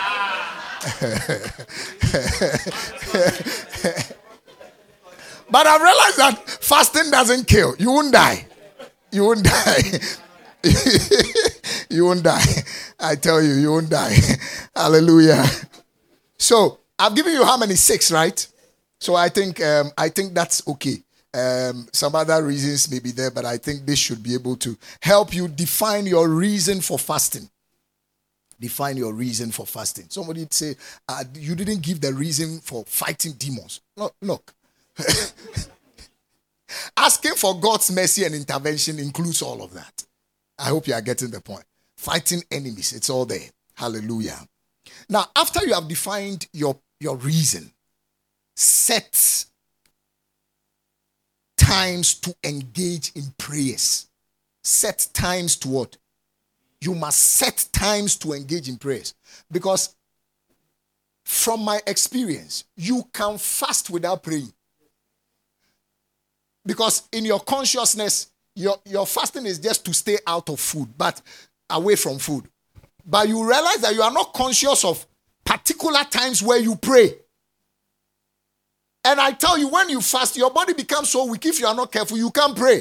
But I've realized that fasting doesn't kill. You won't die. You won't die. You won't die. I tell you, you won't die. Hallelujah. So I've given you how many? 6, right? So I think that's okay. Some other reasons may be there, but I think this should be able to help you define your reason for fasting. Define your reason for fasting. Somebody would say, you didn't give the reason for fighting demons. No, look. Asking for God's mercy and intervention includes all of that. I hope you are getting the point. Fighting enemies, it's all there. Hallelujah. Now, after you have defined your reason, set times to engage in prayers. Set times to what? You must set times to engage in prayers. Because from my experience, you can fast without praying. Because in your consciousness, your fasting is just to stay out of food, but away from food. But you realize that you are not conscious of particular times where you pray. And I tell you, when you fast, your body becomes so weak. If you are not careful, you can't pray.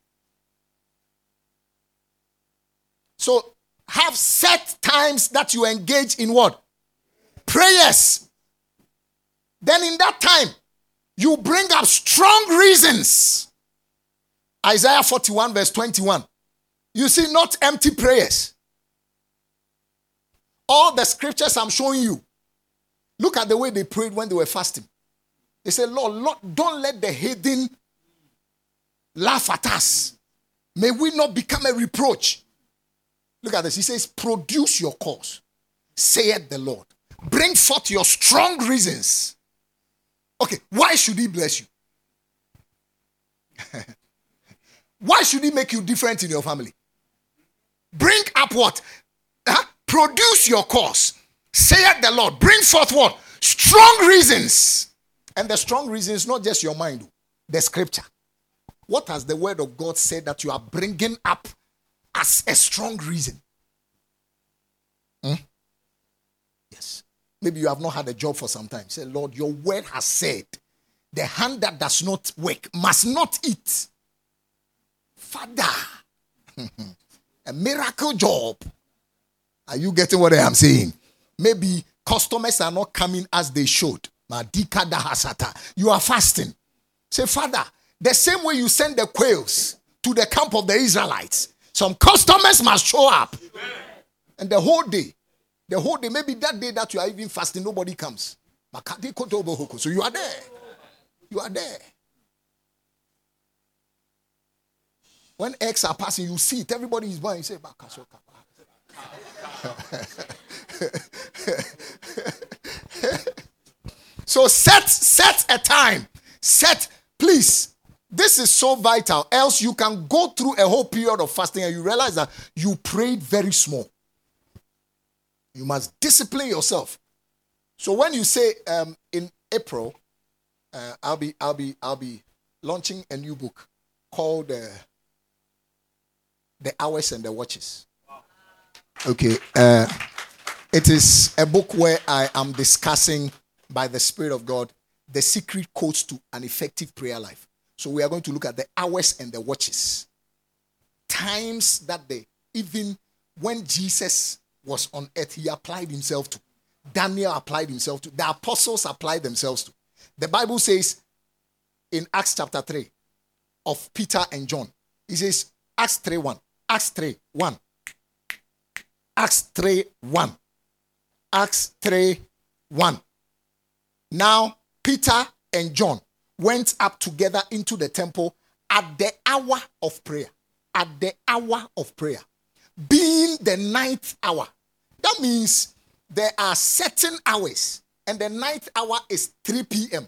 So have set times that you engage in what? Prayers. Then in that time, you bring up strong reasons. Isaiah 41 verse 21. You see, not empty prayers. All the scriptures I'm showing you. Look at the way they prayed when they were fasting. They said, Lord, don't let the heathen laugh at us. May we not become a reproach. Look at this. He says, produce your cause, saith the Lord. Bring forth your strong reasons. Okay, why should he bless you? Why should he make you different in your family? Bring up what? Produce your cause, saith the Lord. Bring forth what? Strong reasons. And the strong reason is not just your mind, the scripture. What has the word of God said that you are bringing up as a strong reason? Yes. Maybe you have not had a job for some time. Say, Lord, your word has said, the hand that does not work must not eat. Father, a miracle job. Are you getting what I am saying? Maybe customers are not coming as they should. You are fasting. Say, Father, the same way you send the quails to the camp of the Israelites, Some customers must show up. And the whole day, maybe that day that you are even fasting, nobody comes. So you are there. You are there. When eggs are passing, you see it. Everybody is buying. You say, so set a time. Please. This is so vital. Else you can go through a whole period of fasting and you realize that you prayed very small. You must discipline yourself. So when you say in April, I'll be launching a new book called The Hours and the Watches. Okay. It is a book where I am discussing by the Spirit of God the secret codes to an effective prayer life. So we are going to look at the hours and the watches. Times that even when Jesus was on earth, he applied himself to. Daniel applied himself to. The apostles applied themselves to. The Bible says in Acts chapter 3 of Peter and John. It says Acts 3:1. Acts 3:1. Acts 3:1. Acts 3:1. Now Peter and John went up together into the temple at the hour of prayer. At the hour of prayer. Being the ninth hour. That means there are certain hours. And the ninth hour is 3 p.m.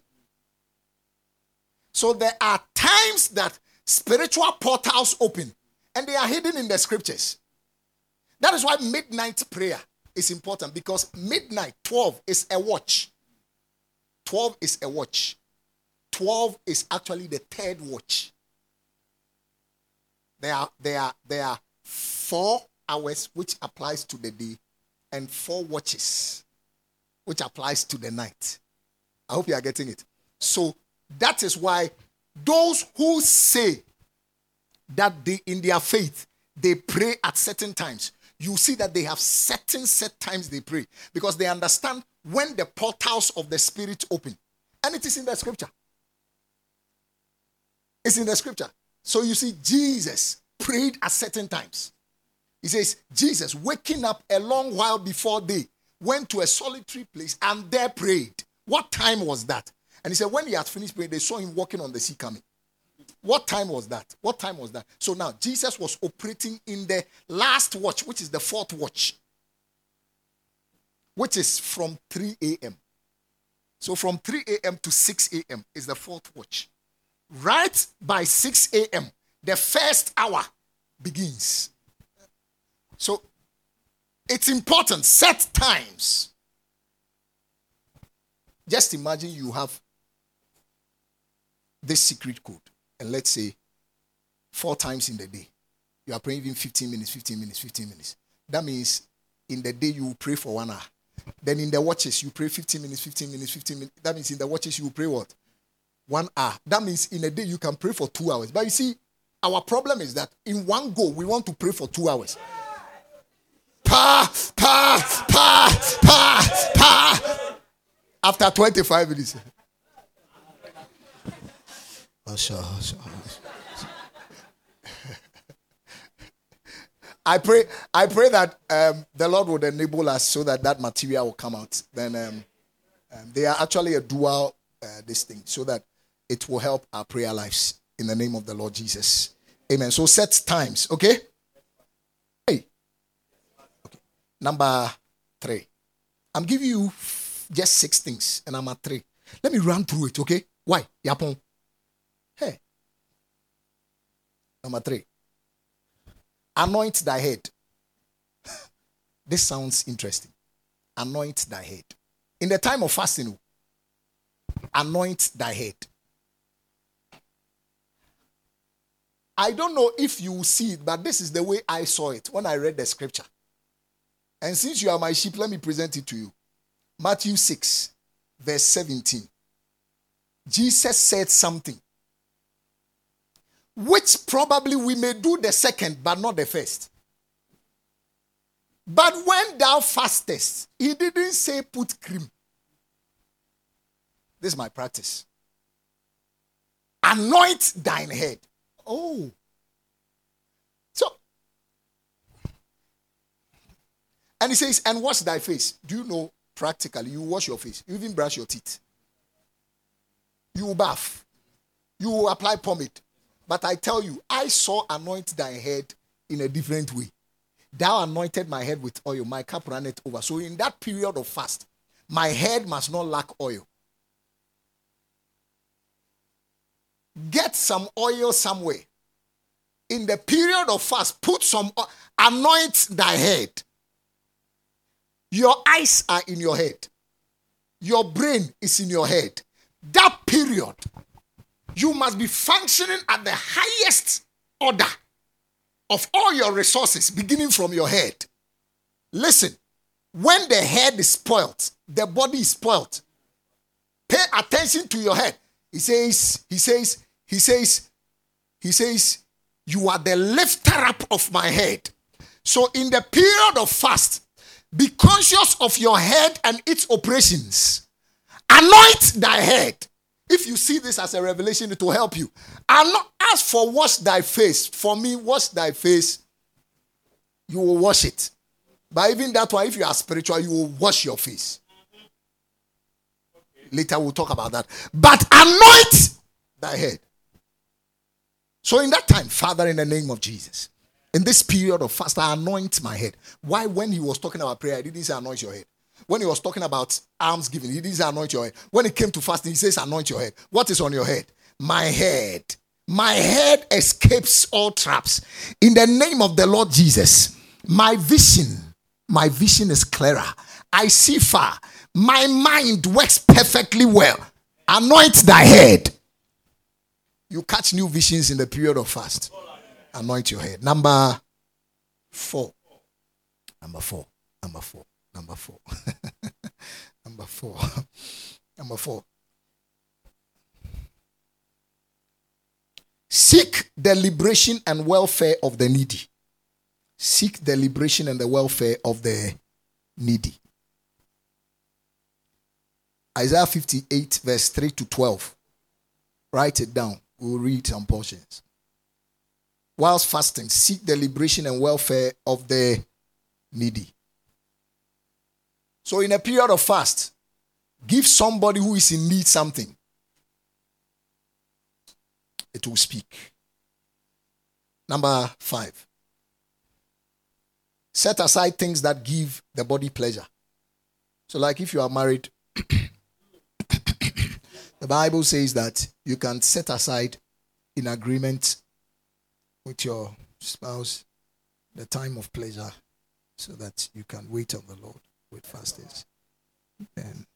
So there are times that spiritual portals open. And they are hidden in the scriptures. That is why midnight prayer is important. Because midnight, 12, is a watch. 12 is a watch. 12 is actually the third watch. There are 4 hours which applies to the day and 4 watches which applies to the night. I hope you are getting it. So that is why those who say that they in their faith they pray at certain times, you see that they have set times they pray because they understand when the portals of the Spirit open. And it is in the scripture. It's in the scripture. So you see, Jesus prayed at certain times. He says, Jesus, waking up a long while before day, went to a solitary place and there prayed. What time was that? And he said, when he had finished praying, they saw him walking on the sea coming. What time was that? What time was that? So now, Jesus was operating in the last watch, which is the 4th watch, which is from 3 a.m. So from 3 a.m. to 6 a.m. is the 4th watch. Right by 6 a.m., the first hour begins. So it's important. Set times. Just imagine you have this secret code. And let's say 4 times in the day. You are praying even 15 minutes, 15 minutes, 15 minutes. That means in the day you will pray for 1 hour. Then in the watches you pray 15 minutes, 15 minutes, 15 minutes. That means in the watches you will pray what? 1 hour. That means in a day you can pray for 2 hours. But you see, our problem is that in one go we want to pray for 2 hours. After 25 minutes. I pray that the Lord would enable us so that material will come out. Then they are actually a dual this thing so that it will help our prayer lives in the name of the Lord Jesus. Amen. So set times, okay? Hey. Okay. Number 3. I'm giving you just 6 things and I'm at 3. Let me run through it, okay? Why? Yapon. Hey. Number 3. Anoint thy head. This sounds interesting. Anoint thy head. In the time of fasting, anoint thy head. I don't know if you will see it, but this is the way I saw it when I read the scripture. And since you are my sheep, let me present it to you. Matthew 6, verse 17. Jesus said something which probably we may do the second, but not the first. But when thou fastest, he didn't say put cream. This is my practice. Anoint thine head. Oh. So, And he says, and wash thy face. Do you know, practically, you wash your face. You even brush your teeth. You will bath. You will apply pomade. But I tell you, I saw anoint thy head in a different way. Thou anointed my head with oil. My cup runneth over. So in that period of fast, my head must not lack oil. Get some oil somewhere. In the period of fast, put some oil. Anoint thy head. Your eyes are in your head. Your brain is in your head. That period, you must be functioning at the highest order of all your resources, beginning from your head. Listen, when the head is spoiled, the body is spoiled. Pay attention to your head. He says, you are the lifter up of my head. So in the period of fast, be conscious of your head and its operations. Anoint thy head. If you see this as a revelation, it will help you. And not ask for wash thy face. For me, wash thy face, you will wash it. But even that one, if you are spiritual, you will wash your face. Later we'll talk about that. But anoint thy head. So in that time, Father, in the name of Jesus, in this period of fast, I anoint my head. Why? When he was talking about prayer, he didn't say anoint your head. When he was talking about alms giving, he didn't say anoint your head. When it came to fasting, he says anoint your head. What is on your head? My head. My head escapes all traps. In the name of the Lord Jesus, my vision is clearer. I see far. My mind works perfectly well. Anoint thy head. You catch new visions in the period of fast. Anoint your head. Number four. Number four. Seek the liberation and welfare of the needy. Seek the liberation and the welfare of the needy. Isaiah 58 verse 3 to 12. Write it down. We'll read some portions. Whilst fasting, seek the liberation and welfare of the needy. So in a period of fast, give somebody who is in need something. It will speak. Number 5. Set aside things that give the body pleasure. So like if you are married, the Bible says that you can set aside in agreement with your spouse the time of pleasure so that you can wait on the Lord with fastings. And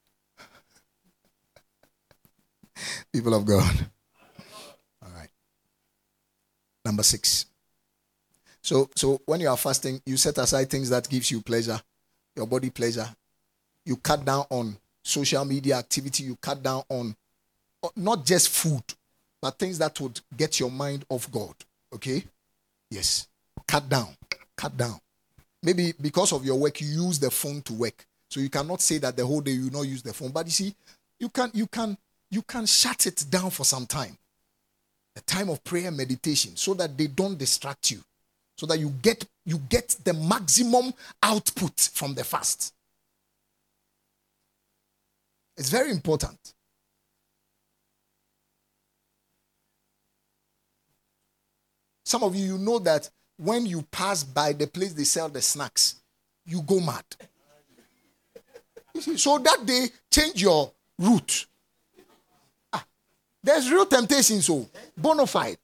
people of God. All right. Number 6. So when you are fasting, you set aside things that gives you pleasure, your body pleasure. You cut down on social media activity. You cut down on not just food, but things that would get your mind off God. Okay? Yes. Cut down. Maybe because of your work, you use the phone to work. So you cannot say that the whole day you not use the phone. But you see, you can shut it down for some time. A time of prayer and meditation, so that they don't distract you. So that you get the maximum output from the fast. It's very important. Some of you know that when you pass by the place they sell the snacks, you go mad. You see, so that day, change your route. There's real temptation, so bona fide.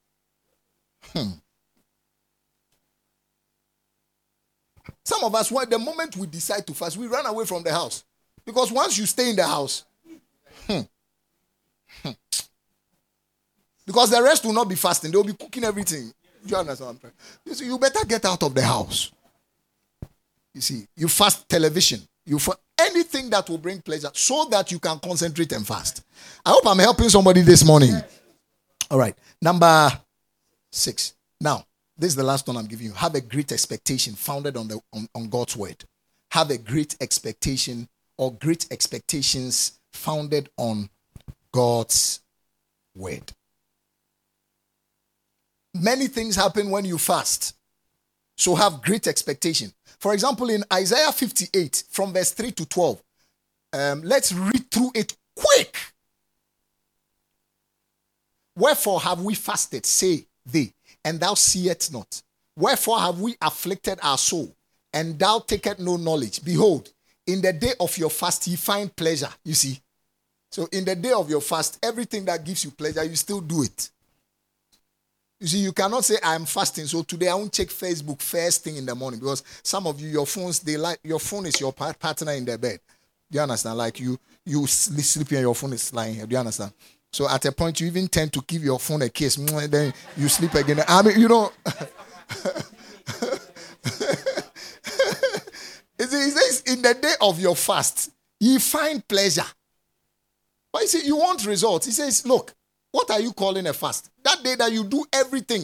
Some of us, the moment we decide to fast, we run away from the house. Because once you stay in the house, because the rest will not be fasting. They will be cooking everything. You understand what I'm saying? You see, you better get out of the house. You see, you fast television. You fast anything that will bring pleasure so that you can concentrate and fast. I hope I'm helping somebody this morning. All right. Number 6. Now, this is the last one I'm giving you. Have a great expectation founded on God's word. Have a great expectation or great expectations founded on God's word. Many things happen when you fast. So have great expectation. For example, in Isaiah 58, from verse 3 to 12, let's read through it quick. Wherefore have we fasted, say they, and thou seest not? Wherefore have we afflicted our soul, and thou takest no knowledge? Behold, in the day of your fast ye find pleasure. You see? So in the day of your fast, everything that gives you pleasure, you still do it. You see, you cannot say, I'm fasting, so today I won't check Facebook first thing in the morning, because some of you, your phone is your partner in the bed. Do you understand? Like you sleep and your phone is lying here. Do you understand? So at a point, you even tend to give your phone a kiss. Then you sleep again. I mean, you know. It says, in the day of your fast, ye find pleasure. But you see, you want results. He says, look, what are you calling a fast? That day that you do everything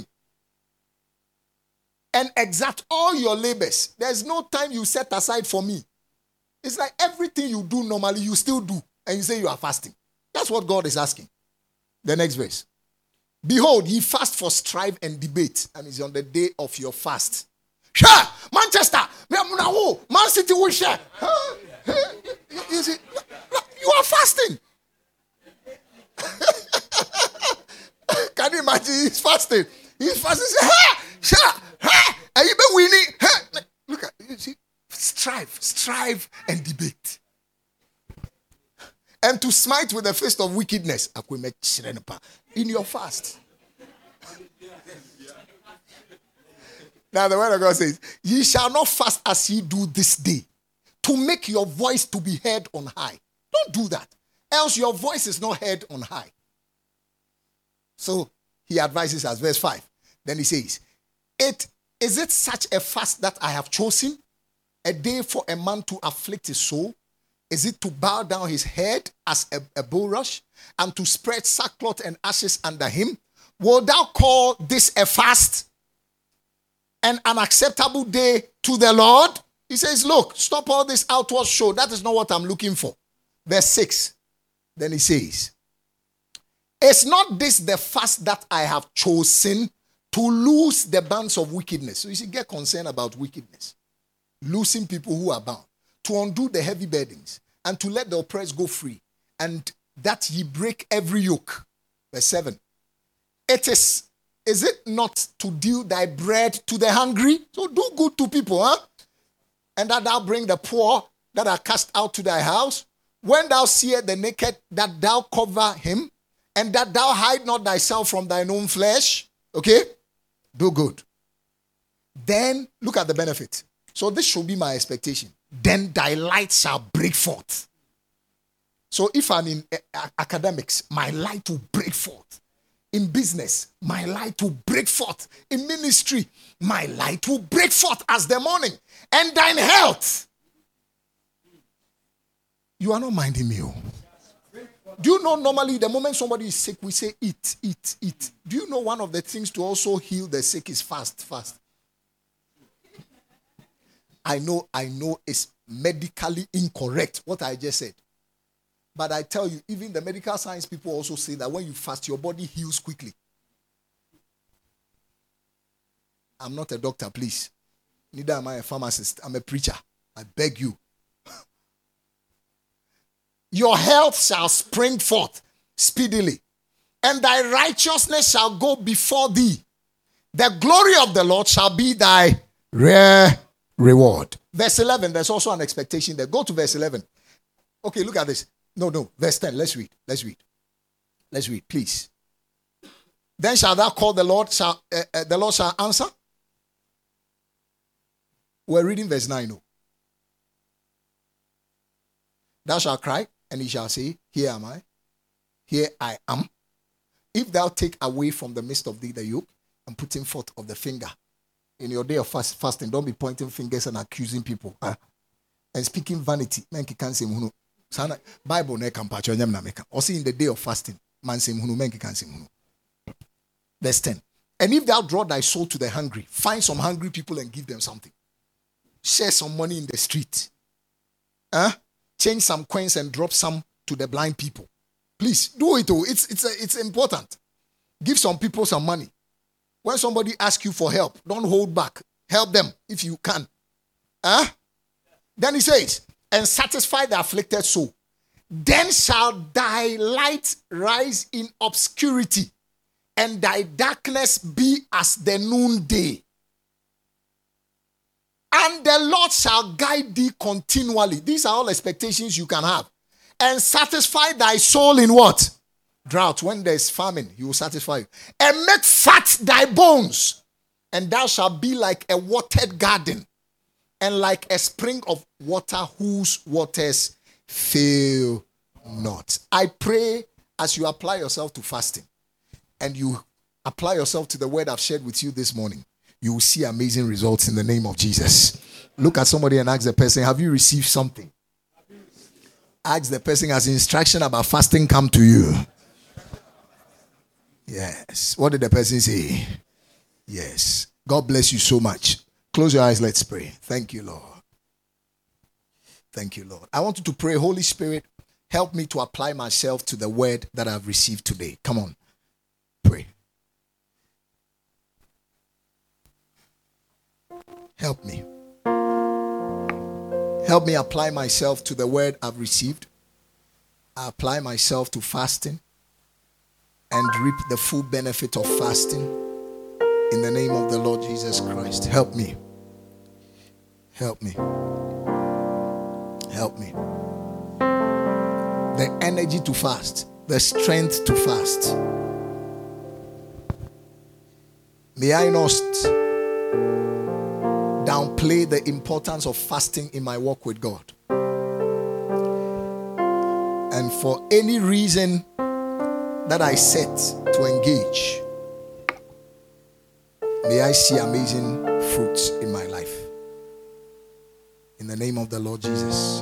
and exact all your labors. There's no time you set aside for me. It's like everything you do normally, you still do. And you say you are fasting. That's what God is asking. The next verse. Behold, ye fast for strife and debate. And it's on the day of your fast. Sure, Manchester, Man City will share. You see, you are fasting. Can you imagine? He's fasting. He's fasting. Are you been winning? Look at you see, strive and debate. And to smite with the fist of wickedness in your fast. Now the word of God says, ye shall not fast as ye do this day, to make your voice to be heard on high. Don't do that, else your voice is not heard on high. So he advises us, verse 5. Then he says, is it such a fast that I have chosen, a day for a man to afflict his soul? Is it to bow down his head as a bulrush, and to spread sackcloth and ashes under him? Will thou call this a fast and an acceptable day to the Lord? He says, look, stop all this outward show. That is not what I'm looking for. Verse 6. Then he says, is not this the fast that I have chosen, to loose the bands of wickedness? So you see, get concerned about wickedness. Loosing people who are bound, to undo the heavy burdens, and to let the oppressed go free, and that ye break every yoke. Verse 7. Is it not to deal thy bread to the hungry? So do good to people, and that thou bring the poor that are cast out to thy house. When thou seest the naked, that thou cover him, and that thou hide not thyself from thine own flesh. Okay? Do good. Then look at the benefit. So this should be my expectation. Then thy light shall break forth. So if I'm in academics, my light will break forth. In business, my light will break forth. In ministry, my light will break forth as the morning. And thine health. You are not minding me. Do you know normally the moment somebody is sick, we say eat, eat, eat. Do you know one of the things to also heal the sick is fast? I know it's medically incorrect what I just said. But I tell you, even the medical science people also say that when you fast, your body heals quickly. I'm not a doctor, please. Neither am I a pharmacist. I'm a preacher. I beg you. Your health shall spring forth speedily, and thy righteousness shall go before thee. The glory of the Lord shall be thy reward. Verse 11, there's also an expectation there. Go to verse 11. Okay, look at this. No, verse 10. Let's read, please. Then shall thou call the Lord, the Lord shall answer. We're reading verse 9. No. Thou shalt cry, and he shall say, here am I, here I am. If thou take away from the midst of thee the yoke, and putting forth of the finger. In your day of fasting, don't be pointing fingers and accusing people. And speaking vanity. Bible ne kampacho nyam meka. Also in the day of fasting, man say hunu menki kan say hunu. Verse 10. And if thou draw thy soul to the hungry, find some hungry people and give them something. Share some money in the street. Change some coins and drop some to the blind people. Please do it. It's important. Give some people some money. When somebody asks you for help, don't hold back. Help them if you can. Then he says, and satisfy the afflicted soul. Then shall thy light rise in obscurity, and thy darkness be as the noonday. And the Lord shall guide thee continually. These are all expectations you can have. And satisfy thy soul in what? Drought. When there is famine, he will satisfy you. And make fat thy bones, and thou shalt be like a watered garden, and like a spring of water whose waters fail not. I pray as you apply yourself to fasting and you apply yourself to the word I've shared with you this morning, you will see amazing results in the name of Jesus. Look at somebody and ask the person, have you received something? Ask the person, has instruction about fasting come to you? Yes. What did the person say? Yes. God bless you so much. Close your eyes. Let's pray. Thank you, Lord. Thank you, Lord. I want you to pray, Holy Spirit, help me to apply myself to the word that I've received today. Come on. Pray. Help me. Help me apply myself to the word I've received. I apply myself to fasting and reap the full benefit of fasting in the name of the Lord Jesus Christ. Help me. Help me. Help me. The energy to fast, the strength to fast. May I not downplay the importance of fasting in my walk with God. And for any reason that I set to engage, may I see amazing fruits in my life. In the name of the Lord Jesus.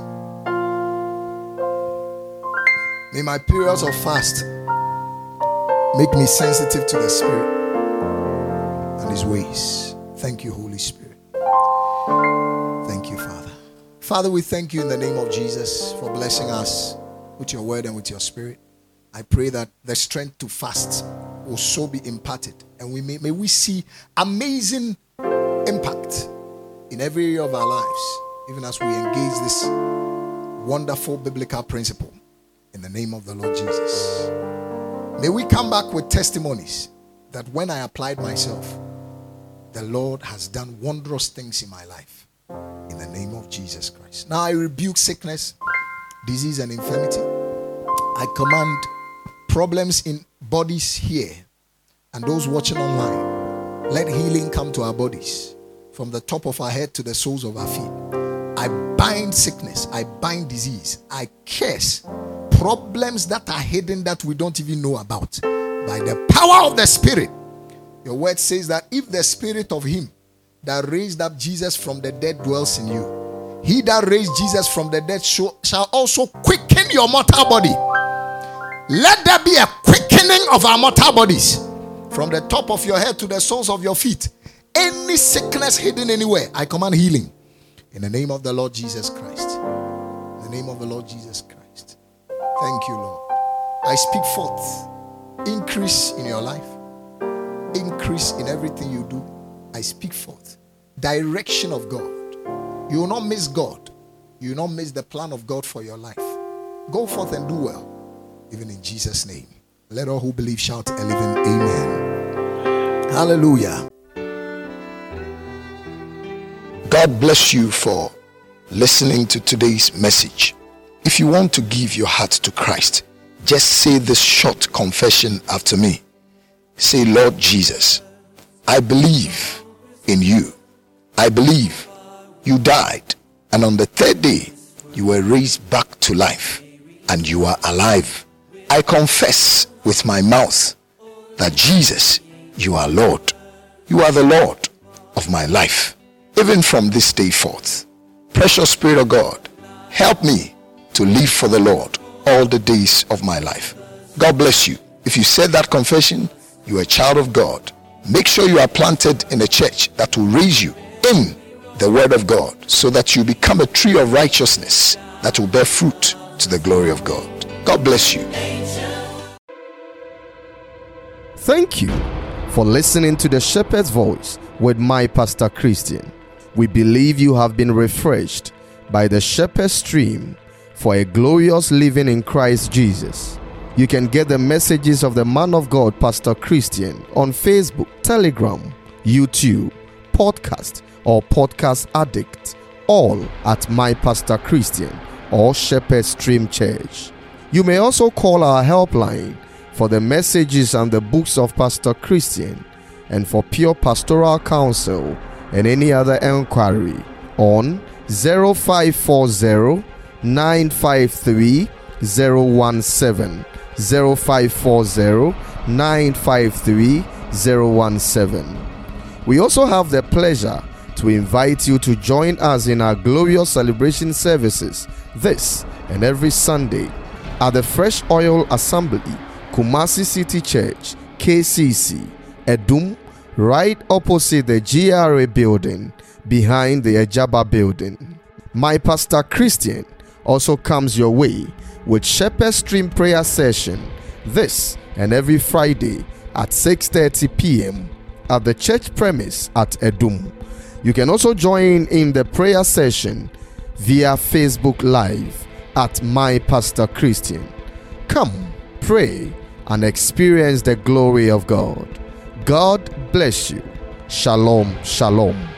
May my periods of fast make me sensitive to the Spirit and His ways. Thank you, Holy Spirit. Thank you, Father. Father, we thank you in the name of Jesus for blessing us with your word and with your Spirit. I pray that the strength to fast will so be imparted, and may we see amazing impact in every area of our lives, even as we engage this wonderful biblical principle in the name of the Lord Jesus. May we come back with testimonies that when I applied myself, the Lord has done wondrous things in my life in the name of Jesus Christ. Now I rebuke sickness, disease, and infirmity. I command problems in bodies here and those watching online. Let healing come to our bodies from the top of our head to the soles of our feet. I bind sickness. I bind disease. I curse problems that are hidden that we don't even know about. By the power of the Spirit. Your word says that if the Spirit of Him that raised up Jesus from the dead dwells in you, He that raised Jesus from the dead shall also quicken your mortal body. Let there be a quickening of our mortal bodies from the top of your head to the soles of your feet. Any sickness hidden anywhere, I command healing in the name of the Lord Jesus Christ. In the name of the Lord Jesus Christ. Thank you, Lord. I speak forth increase in your life, increase in everything you do. I speak forth direction of God. You will not miss God. You will not miss the plan of God for your life. Go forth and do well, even in Jesus' name. Let all who believe shout a living amen. Hallelujah. God bless you for listening to today's message. If you want to give your heart to Christ, just say this short confession after me. Say, Lord Jesus, I believe in you. I believe you died, and on the third day you were raised back to life, and you are alive. I confess with my mouth that Jesus, you are Lord. You are the Lord of my life, even from this day forth. Precious Spirit of God, help me to live for the Lord all the days of my life. God bless you. If you said that confession, you are a child of God. Make sure you are planted in a church that will raise you in the Word of God, so that you become a tree of righteousness that will bear fruit to the glory of God. God bless you. Thank you for listening to the Shepherd's Voice with my Pastor Christian. We believe you have been refreshed by the Shepherd's Stream for a glorious living in Christ Jesus. You can get the messages of the man of God, Pastor Christian, on Facebook, Telegram, YouTube, podcast, or Podcast Addict, all at My Pastor Christian or Shepherd Stream Church. You may also call our helpline for the messages and the books of Pastor Christian and for pure pastoral counsel and any other enquiry on 0540 953 017 0540 953 017. We also have the pleasure to invite you to join us in our glorious celebration services this and every Sunday at the Fresh Oil Assembly, Kumasi City Church, KCC, Edum, right opposite the GRA building, behind the Ejaba building. My Pastor Christian also comes your way with Shepherd Stream prayer session this and every Friday at 6:30 p.m. at the church premise at Edum. You can also join in the prayer session via Facebook Live at My Pastor Christian. Come, pray, and experience the glory of God. God bless you. Shalom, shalom.